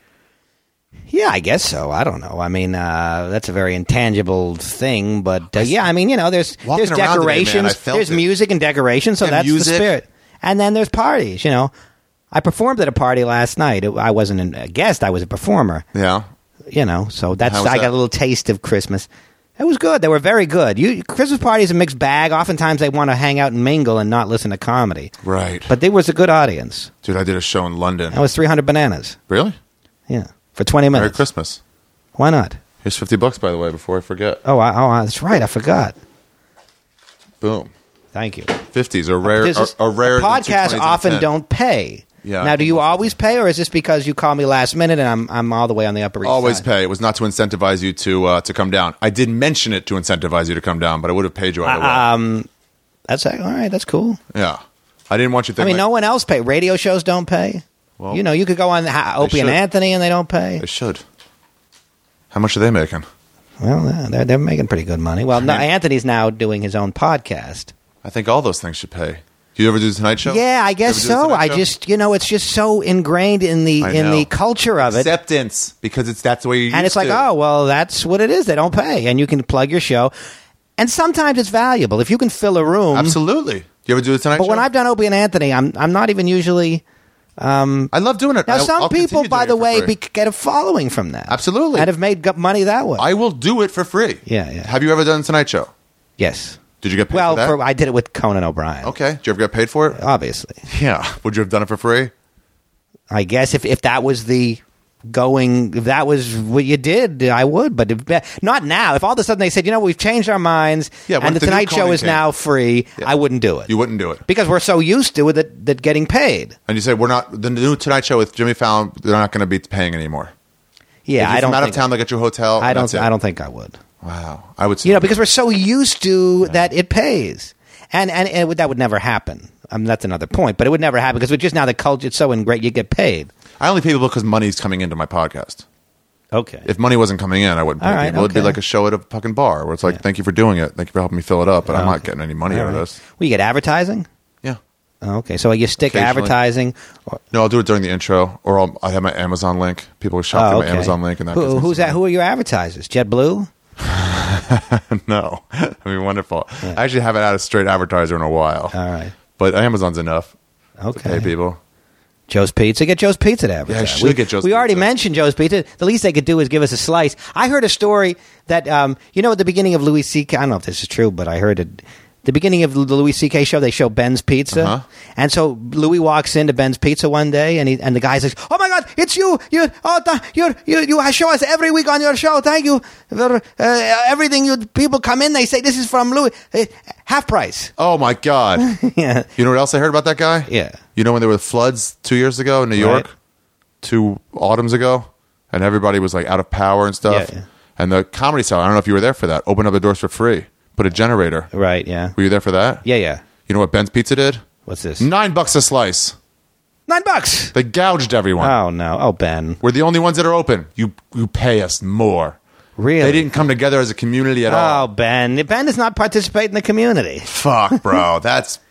Yeah, I guess so. I don't know. I mean, uh, that's a very intangible thing, but uh, yeah, I mean, you know, there's Walking there's around today, man, decorations, I felt there's it. music and decorations, so Yeah, that's music. the spirit. And then there's parties. You know, I performed at a party last night. It- I wasn't a guest; I was a performer. Yeah. You know, so that's How was I got that? a little taste of Christmas. It was good. They were very good. You Christmas parties a mixed bag. Oftentimes they want to hang out and mingle and not listen to comedy. Right. But there was a good audience. Dude, I did a show in London. That was three hundred bananas. Really? Yeah, for twenty Merry minutes. Christmas. Why not? Here's fifty bucks, by the way, before I forget. Oh, I, oh, that's right. I forgot. Boom. Thank you. fifties are rare. This is- Are, are rare. than two podcasts twenties and often ten. don't pay. Yeah. Now, do you always pay, or is this because you call me last minute and I'm I'm all the way on the Upper East Always Side? pay. It was not to incentivize you to uh, to come down. I did mention it to incentivize you to come down, but I would have paid you either way. Um, that's all right. That's cool. Yeah. I didn't want you to I think mean, like, no one else pay. Radio shows don't pay. Well, you know, you could go on ha- Opie and should. Anthony, and they don't pay. they should. How much are they making? Well, yeah, they're they're making pretty good money. Well, no, mean- Anthony's now doing his own podcast. I think all those things should pay. Do you ever do the Tonight Show? Yeah, I guess You ever do the so. Tonight I Show? just, you know, it's just so ingrained in the I in know. the culture of it. Acceptance, because it's that's the way you And it's like, oh, well, that's what it is. They don't pay. And you can plug your show. And sometimes it's valuable. If you can fill a room. absolutely. Do you ever do the Tonight But Show? when I've done Opie and Anthony, I'm I'm not even usually. I love doing it. Now, I- some I'll people, continue by doing the it for way, free. be, get a following from that. Absolutely. And have made gu- money that way. I will do it for free. Yeah, yeah. Have you ever done the Tonight Show? yes. Did you get paid Well, for that? for, I did it with Conan O'Brien. okay. Did you ever get paid for it? Obviously. Yeah. Would you have done it for free? I guess if, if that was the going, if that was what you did, I would. But if, not now. If all of a sudden they said, you know, we've changed our minds Yeah, what and if the the new Tonight Show Conan is came? now free, Yeah. I wouldn't do it. You wouldn't do it. Because we're so used to it that, that getting paid. And you say, we're not, the new Tonight Show with Jimmy Fallon, they're not going to be paying anymore. Yeah, if you're I don't from out think, of town, they get your hotel. I don't. that's it. I don't think I would. Wow. I would say. You know, because we're so used to that it pays, and and, and it would, that would never happen. I mean, that's another point, but it would never happen because we're just now the culture. It's so ingrained. You get paid. I only pay people because money's coming into my podcast. Okay. If money wasn't coming in, I wouldn't pay All right, people. It'd be okay. like a show at a fucking bar where it's like, thank you for doing it. Thank you for helping me fill it up, but I'm not Okay. getting any money All out of right. this. Well, you get advertising. Yeah. Okay, so you stick Occasionally. advertising. Or, No, I'll do it during the intro, or I'll, I have my Amazon link. People will shop oh, through okay. my Amazon link, and that. Who, gets me who's some that? Who are your advertisers? JetBlue. money. No, I mean wonderful. I actually haven't had a straight advertiser in a while, All right. but Amazon's enough to Okay. pay people. Joe's Pizza. Get Joe's Pizza to advertise. Yeah, I should we, get Joe's We already Pizza. mentioned Joe's Pizza. The least they could do is give us a slice. I heard a story that, um, you know, at the beginning of Louis C K, I don't know if this is true, but I heard it. The beginning of the Louis C K show, they show Ben's Pizza. Uh-huh. And so Louis walks into Ben's Pizza one day, and he and the guy says, "Oh my God, it's you! You, oh, th- you, you, you show us every week on your show. Thank you for uh, everything. You people come in, they say this is from Louis, uh, half price." Oh my god! Yeah, You know what else I heard about that guy? yeah. You know when there were floods two years ago in New York, Right. two autumns ago, and everybody was like out of power and stuff. Yeah, yeah. And the Comedy Cell, I don't know if you were there for that. Opened up the doors for free. Put a generator. Right. Yeah. Were you there for that? Yeah. Yeah. You know what Ben's Pizza did? What's this? Nine bucks a slice. Nine bucks. They gouged everyone. Oh no. Oh Ben. We're the only ones that are open. You you pay us more. Really? They didn't come together as a community at Oh, all. Ben. Ben does not participate in the community. Fuck, bro. That's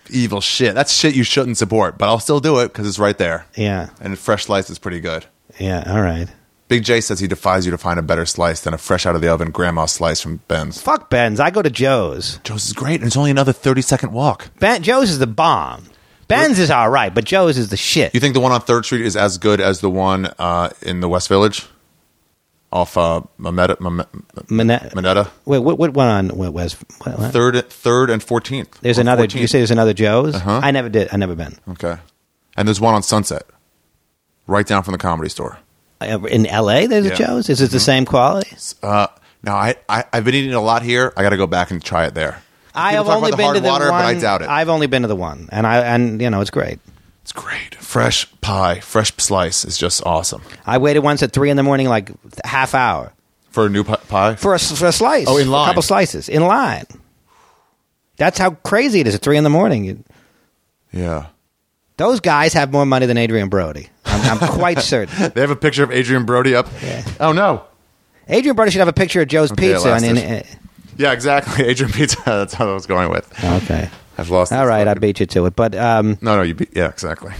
evil shit. That's shit you shouldn't support, but I'll still do it because it's right there. Yeah. And fresh slice is pretty good. Yeah. All right. Big J says he defies you to find a better slice than a fresh out of the oven grandma slice from Ben's. Fuck Ben's. I go to Joe's. Joe's is great, and it's only another thirty second walk. Ben, Joe's is the bomb. Ben's is all right, but Joe's is the shit. You think the one on third Street is as good as the one uh, in the West Village? Off uh, Mametta, Mam- Minetta. Minetta? Wait, what, what one on what was what, what? Third, third and fourteenth. There's Or another. fourteenth. You say there's another Joe's? Uh-huh. I never did. I never been. Okay. And there's one on Sunset, right down from the Comedy Store. In L A, there's Yeah. a Joe's. Is it the same quality? Uh, now, I, I, I've been eating a lot here. I got to go back and try it there. I People have talk only about the been hard to the water, one. but I doubt it. I've only been to the one, and I and you know it's great. It's great. Fresh pie, fresh slice is just awesome. I waited once at three in the morning, like half hour For a new pi- pie? for a, for a slice. Oh, in line. A couple slices in line. That's how crazy it is at three in the morning. You- Yeah. Those guys have more money than Adrian Brody. I'm, I'm quite certain. They have a picture of Adrian Brody up. Yeah. Oh, no. Adrian Brody should have a picture of Joe's Okay, I Pizza. lost And, it. and, Yeah, exactly. Adrian Pizza. That's what I was going with. okay. I've lost All this right, I fucking- beat you to it. But um, No, no, you beat. Yeah, exactly.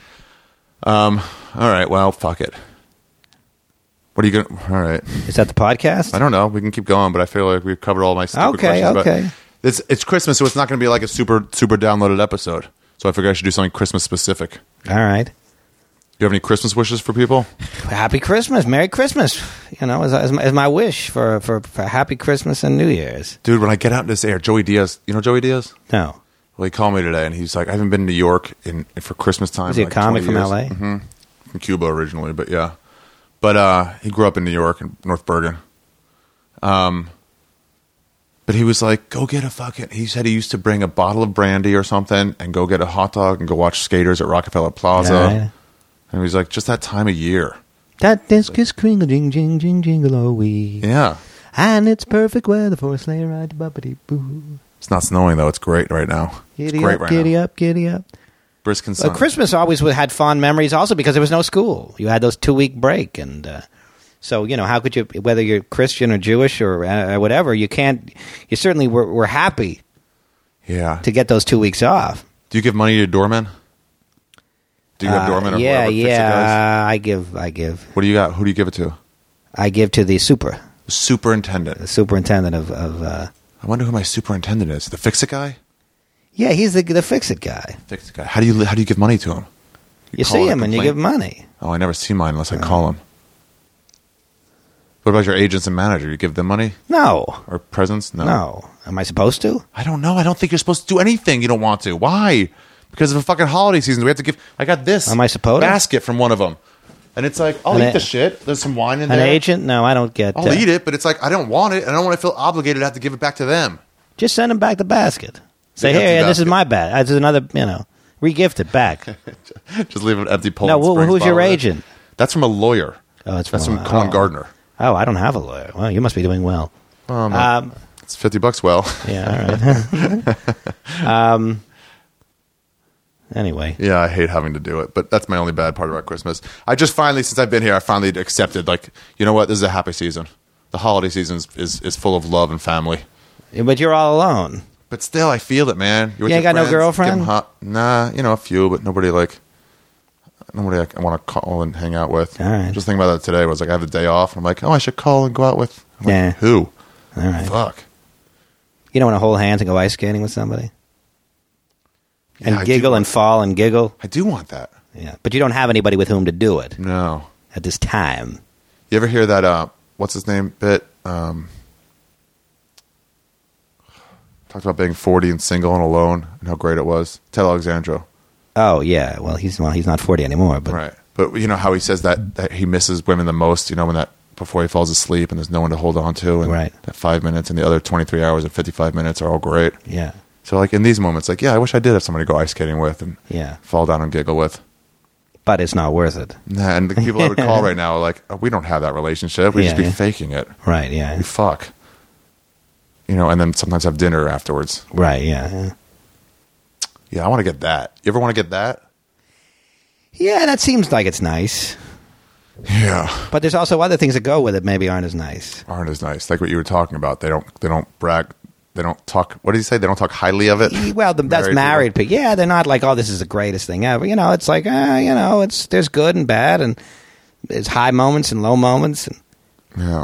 Um. All right. Well, fuck it. What are you going to. All right. is that the podcast? I don't know. We can keep going, but I feel like we've covered all my stupid Okay, questions. but okay. It's, it's Christmas, so it's not going to be like a super, super downloaded episode. So I figured I should do something Christmas specific. All right. Do you have any Christmas wishes for people? Happy Christmas. Merry Christmas. You know, is, is, my, is my wish for, for, for Happy Christmas and New Year's. Dude, when I get out in this air, Joey Diaz, you know Joey Diaz? No. Well, he called me today, and he's like, I haven't been to New York in, for Christmas time. Is he a in like comic twenty from years. L A? Mm-hmm. From Cuba originally, but yeah. But uh, he grew up in New York, in North Bergen. Um, but he was like, go get a fucking, he said he used to bring a bottle of brandy or something and go get a hot dog and go watch skaters at Rockefeller Plaza. All right. And he was like, just that time of year. That disc is kringle jing jing jing jingle oh wee. Yeah. And it's perfect weather for a sleigh ride, bubbity boo. It's not snowing, though. It's great right now. It's Giddy great up, right giddy now. up, giddy up. Brisk and Well, sunny. Christmas always had fond memories also because there was no school. You had those two-week break. And uh, so, you know, how could you, whether you're Christian or Jewish or uh, whatever, you can't, you certainly were, were happy Yeah. to get those two weeks off. Do you give money to doormen? Do you have Uh, doormen or yeah, whoever fix it, yeah, guys? I give, I give. What do you got? Who do you give it to? I give to the super, The superintendent. the superintendent of, of uh, I wonder who my superintendent is. The fix-it guy? yeah, he's the the fix-it guy. Fix-it guy. How do you how do you give money to him? You call see it a him and you complaint? give money. Oh, I never see mine unless I call him. What about your agents and manager? You give them money No, or presents? No. no. Am I supposed to? I don't know. I don't think you're supposed to do anything you don't want to. Why? Because of the fucking holiday season. We have to give. I got this. Am I supposed to? basket from one of them, and it's like I'll An eat a- the shit. There's some wine in An there. agent? No, I don't get. I'll uh, eat it, but it's like I don't want it, and I don't want to feel obligated to have to give it back to them. Just send him back the basket. Say, The empty hey, this is basket. my bag. This is another, you know, re-gift it back. Just leave an empty Poland No, who- Springs who's your bottle there. agent? That's from a lawyer. Oh, it's That's from- from Cohen oh. Gardner. Oh, I don't have a lawyer. Well, you must be doing well. Um, Um, it's fifty bucks. Well, yeah, all right. um. Anyway, yeah, I hate having to do it, but that's my only bad part about Christmas. I just finally, since I've been here, I finally accepted, like, you know what? This is a happy season. The holiday season is, is, is full of love and family. but you're all alone. But still, I feel it, man. You're with You ain't your got no friends, girlfriend? give 'em hot- Nah, you know, a few, but nobody, like, nobody I want to call and hang out with. All right. Just thinking about that today was, like, I have the day off. I'm like, oh, I should call and go out with. I'm like, Yeah. who? All right. Fuck. You don't want to hold hands and go ice skating with somebody and Yeah, I do giggle want- and fall and giggle. I do want that. Yeah, but you don't have anybody with whom to do it No. at this time. You ever hear that, uh, what's his name bit? Um, talked about being forty and single and alone and how great it was. Ted Alexandro. Oh yeah, well he's well he's not forty anymore, but Right. But you know how he says that, that he misses women the most, you know, when that before he falls asleep and there's no one to hold on to and Right. that five minutes and the other twenty-three hours and fifty-five minutes are all great. yeah, So like in these moments, like, yeah, I wish I did have somebody to go ice skating with and yeah, fall down and giggle with. but it's not worth it. Nah, and the people I would call right now are like, oh, we don't have that relationship. We Yeah, just be yeah. faking it. Right? Yeah. We fuck. You know, and then sometimes have dinner afterwards. Right? Yeah. Yeah. Yeah, I want to get that. You ever want to get that? Yeah, that seems like it's nice, Yeah. but there's also other things that go with it. Maybe aren't as nice. Aren't as nice. Like what you were talking about. They don't they don't brag they don't talk. What did he say? They don't talk highly of it. Well, the, that's Married married people. Yeah, they're not like, oh, this is the greatest thing ever. You know, it's like, uh, you know, it's there's good and bad, and there's high moments and low moments. And Yeah.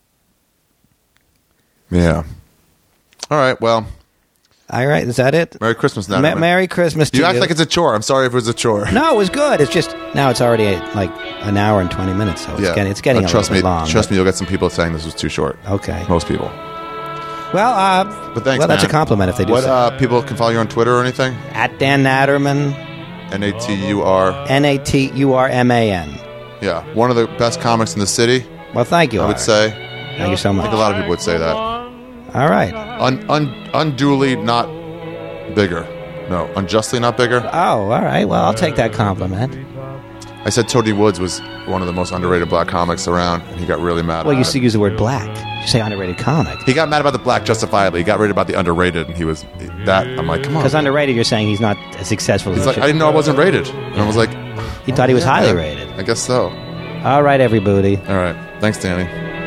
Yeah. All right. Well, all right, is that it? Merry Christmas now. Ma- Merry Christmas to You you. act like it's a chore. I'm sorry if it was a chore. No, it was good. It's just now it's already like an hour and twenty minutes, so it's yeah. getting it's getting Uh, a trust little me. bit long. Trust but- me. You'll get some people saying this was too short. Okay. Most people. Well, uh, But thanks, well, that's man. a compliment if they do. What say. uh, people can follow you on Twitter or anything? At Dan Natterman, N A T U R. N A T U R M A N. Yeah, one of the best comics in the city. Well, thank you. I would Art. say. Thank you so I much. think a lot of people would say that. All right. Un, un, unduly not bigger. No, unjustly not bigger. Oh, all right. Well, I'll take that compliment. I said Tony Woods was one of the most underrated black comics around, and he got really mad. Well, you about used to it. use the word black. You say underrated comic. He got mad about the black justifiably. He got rid about the underrated, and he was that. I'm like, come on. Because underrated, you're saying he's not as successful as He's he like, should. I didn't know I wasn't rated, and I was like, He thought he was highly yeah, rated. I guess so. All right, everybody. All right, thanks, Danny.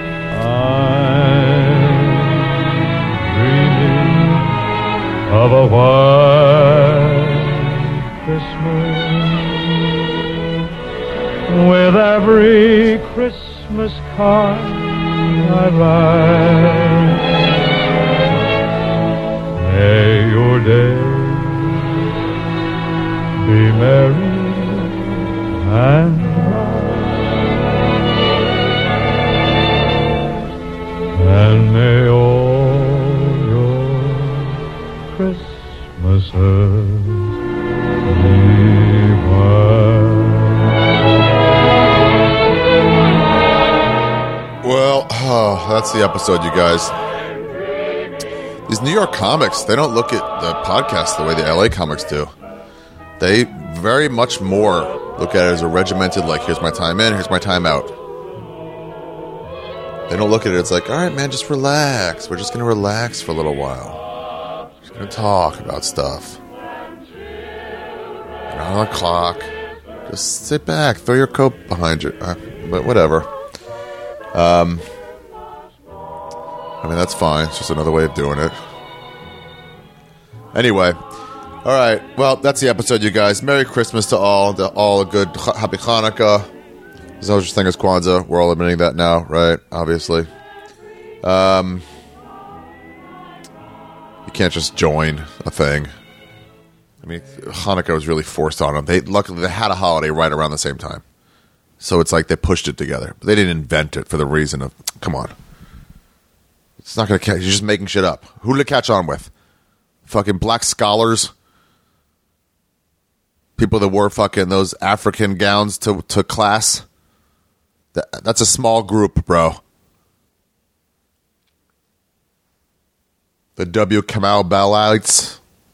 I'm dreaming of a white Christmas with every Christmas card I write. May your day be merry and bright, and may all your Christmases be white. Well, oh, that's the episode, you guys. These New York comics, they don't look at the podcast the way the L A comics do. They very much more look at it as a regimented, like, here's my time in, here's my time out. They don't look at it as like, all right, man, just relax. We're just going to relax for a little while. Just going to talk about stuff. Not on the clock. Just sit back, throw your coat behind you. Uh, but whatever. Um, I mean, that's fine. It's just another way of doing it. Anyway, all right. Well, that's the episode, you guys. Merry Christmas to all. To all a good Ch- Happy Hanukkah. There's no such thing as Kwanzaa. We're all admitting that now, right? Obviously. Um, you can't just join a thing. I mean, Hanukkah was really forced on them. They luckily they had a holiday right around the same time. So it's like they pushed it together. But they didn't invent it for the reason of, come on. It's not going to catch. You're just making shit up. Who did it catch on with? Fucking black scholars? People that wore fucking those African gowns to, to class? That, that's a small group, bro. The W. Kamau Balites.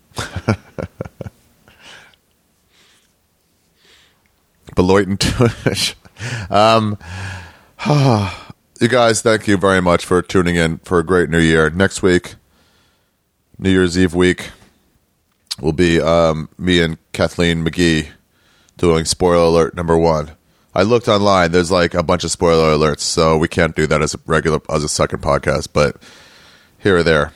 Beloit and Tuish. Um, you guys, thank you very much for tuning in for a great new year. Next week, New Year's Eve week, will be um, me and Kathleen McGee doing spoiler alert number one. I looked online. There's like a bunch of spoiler alerts, so we can't do that as a regular, as a second podcast, but here or there.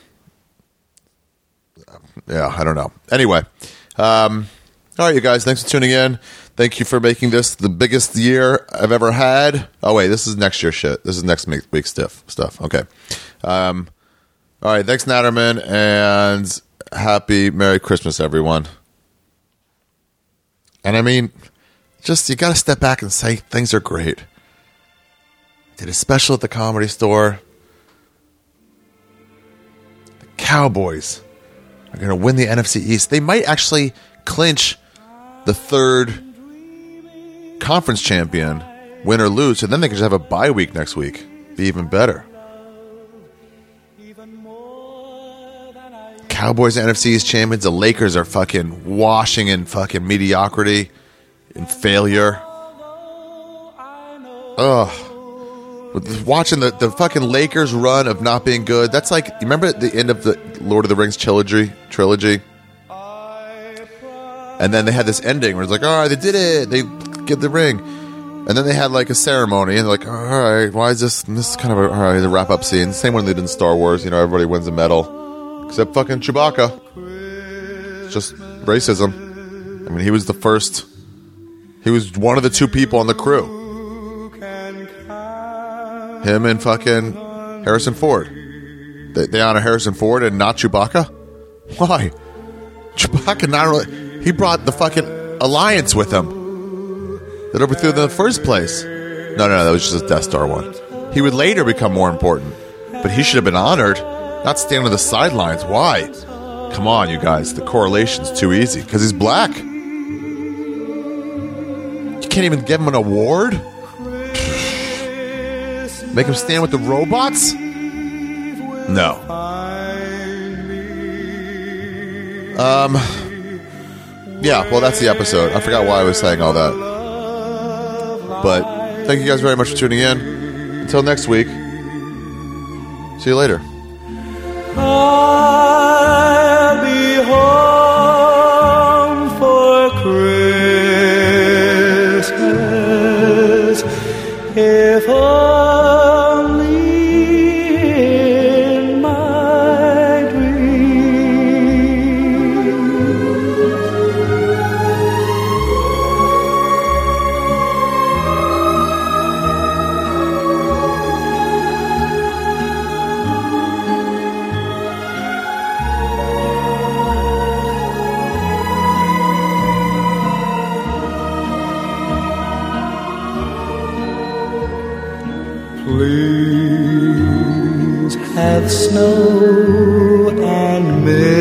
Yeah, I don't know. Anyway, um, all right, you guys, thanks for tuning in. Thank you for making this the biggest year I've ever had. Oh, wait, this is next year shit. This is next week's stuff. stuff. Okay. Um, all right, thanks, Natterman, and happy Merry Christmas, everyone. And I mean, just, you got to step back and say things are great. Did a special at the Comedy Store. The Cowboys are going to win the N F C East. They might actually clinch the third conference champion, win or lose, and then they can just have a bye week next week. Be even better. Cowboys N F C East champions. The Lakers are fucking washing in fucking mediocrity and failure. Ugh. Watching the, the fucking Lakers run of not being good. That's like, you remember at the end of the Lord of the Rings trilogy? Trilogy? And then they had this ending where it's like, all right, they did it. They get the ring. And then they had like a ceremony, and they're like, all right, why is this? And this is kind of a, all right, the wrap up scene. Same one they did in Star Wars. You know, everybody wins a medal. Except fucking Chewbacca. It's just racism. I mean, he was the first. He was one of the two people on the crew. Him and fucking Harrison Ford. They, they honor Harrison Ford and not Chewbacca? Why? Chewbacca not really. He brought the fucking alliance with him that overthrew them in the first place. No, no, no, that was just a Death Star one. He would later become more important, but he should have been honored, not stand on the sidelines. Why? Come on, you guys. The correlation's too easy. Because he's black. You can't even give him an award? Make him stand with the robots? No. Um. Yeah, well, that's the episode. I forgot why I was saying all that. But thank you guys very much for tuning in. Until next week. See you later. I'll be home for Christmas if only in my dreams. Please have snow and milk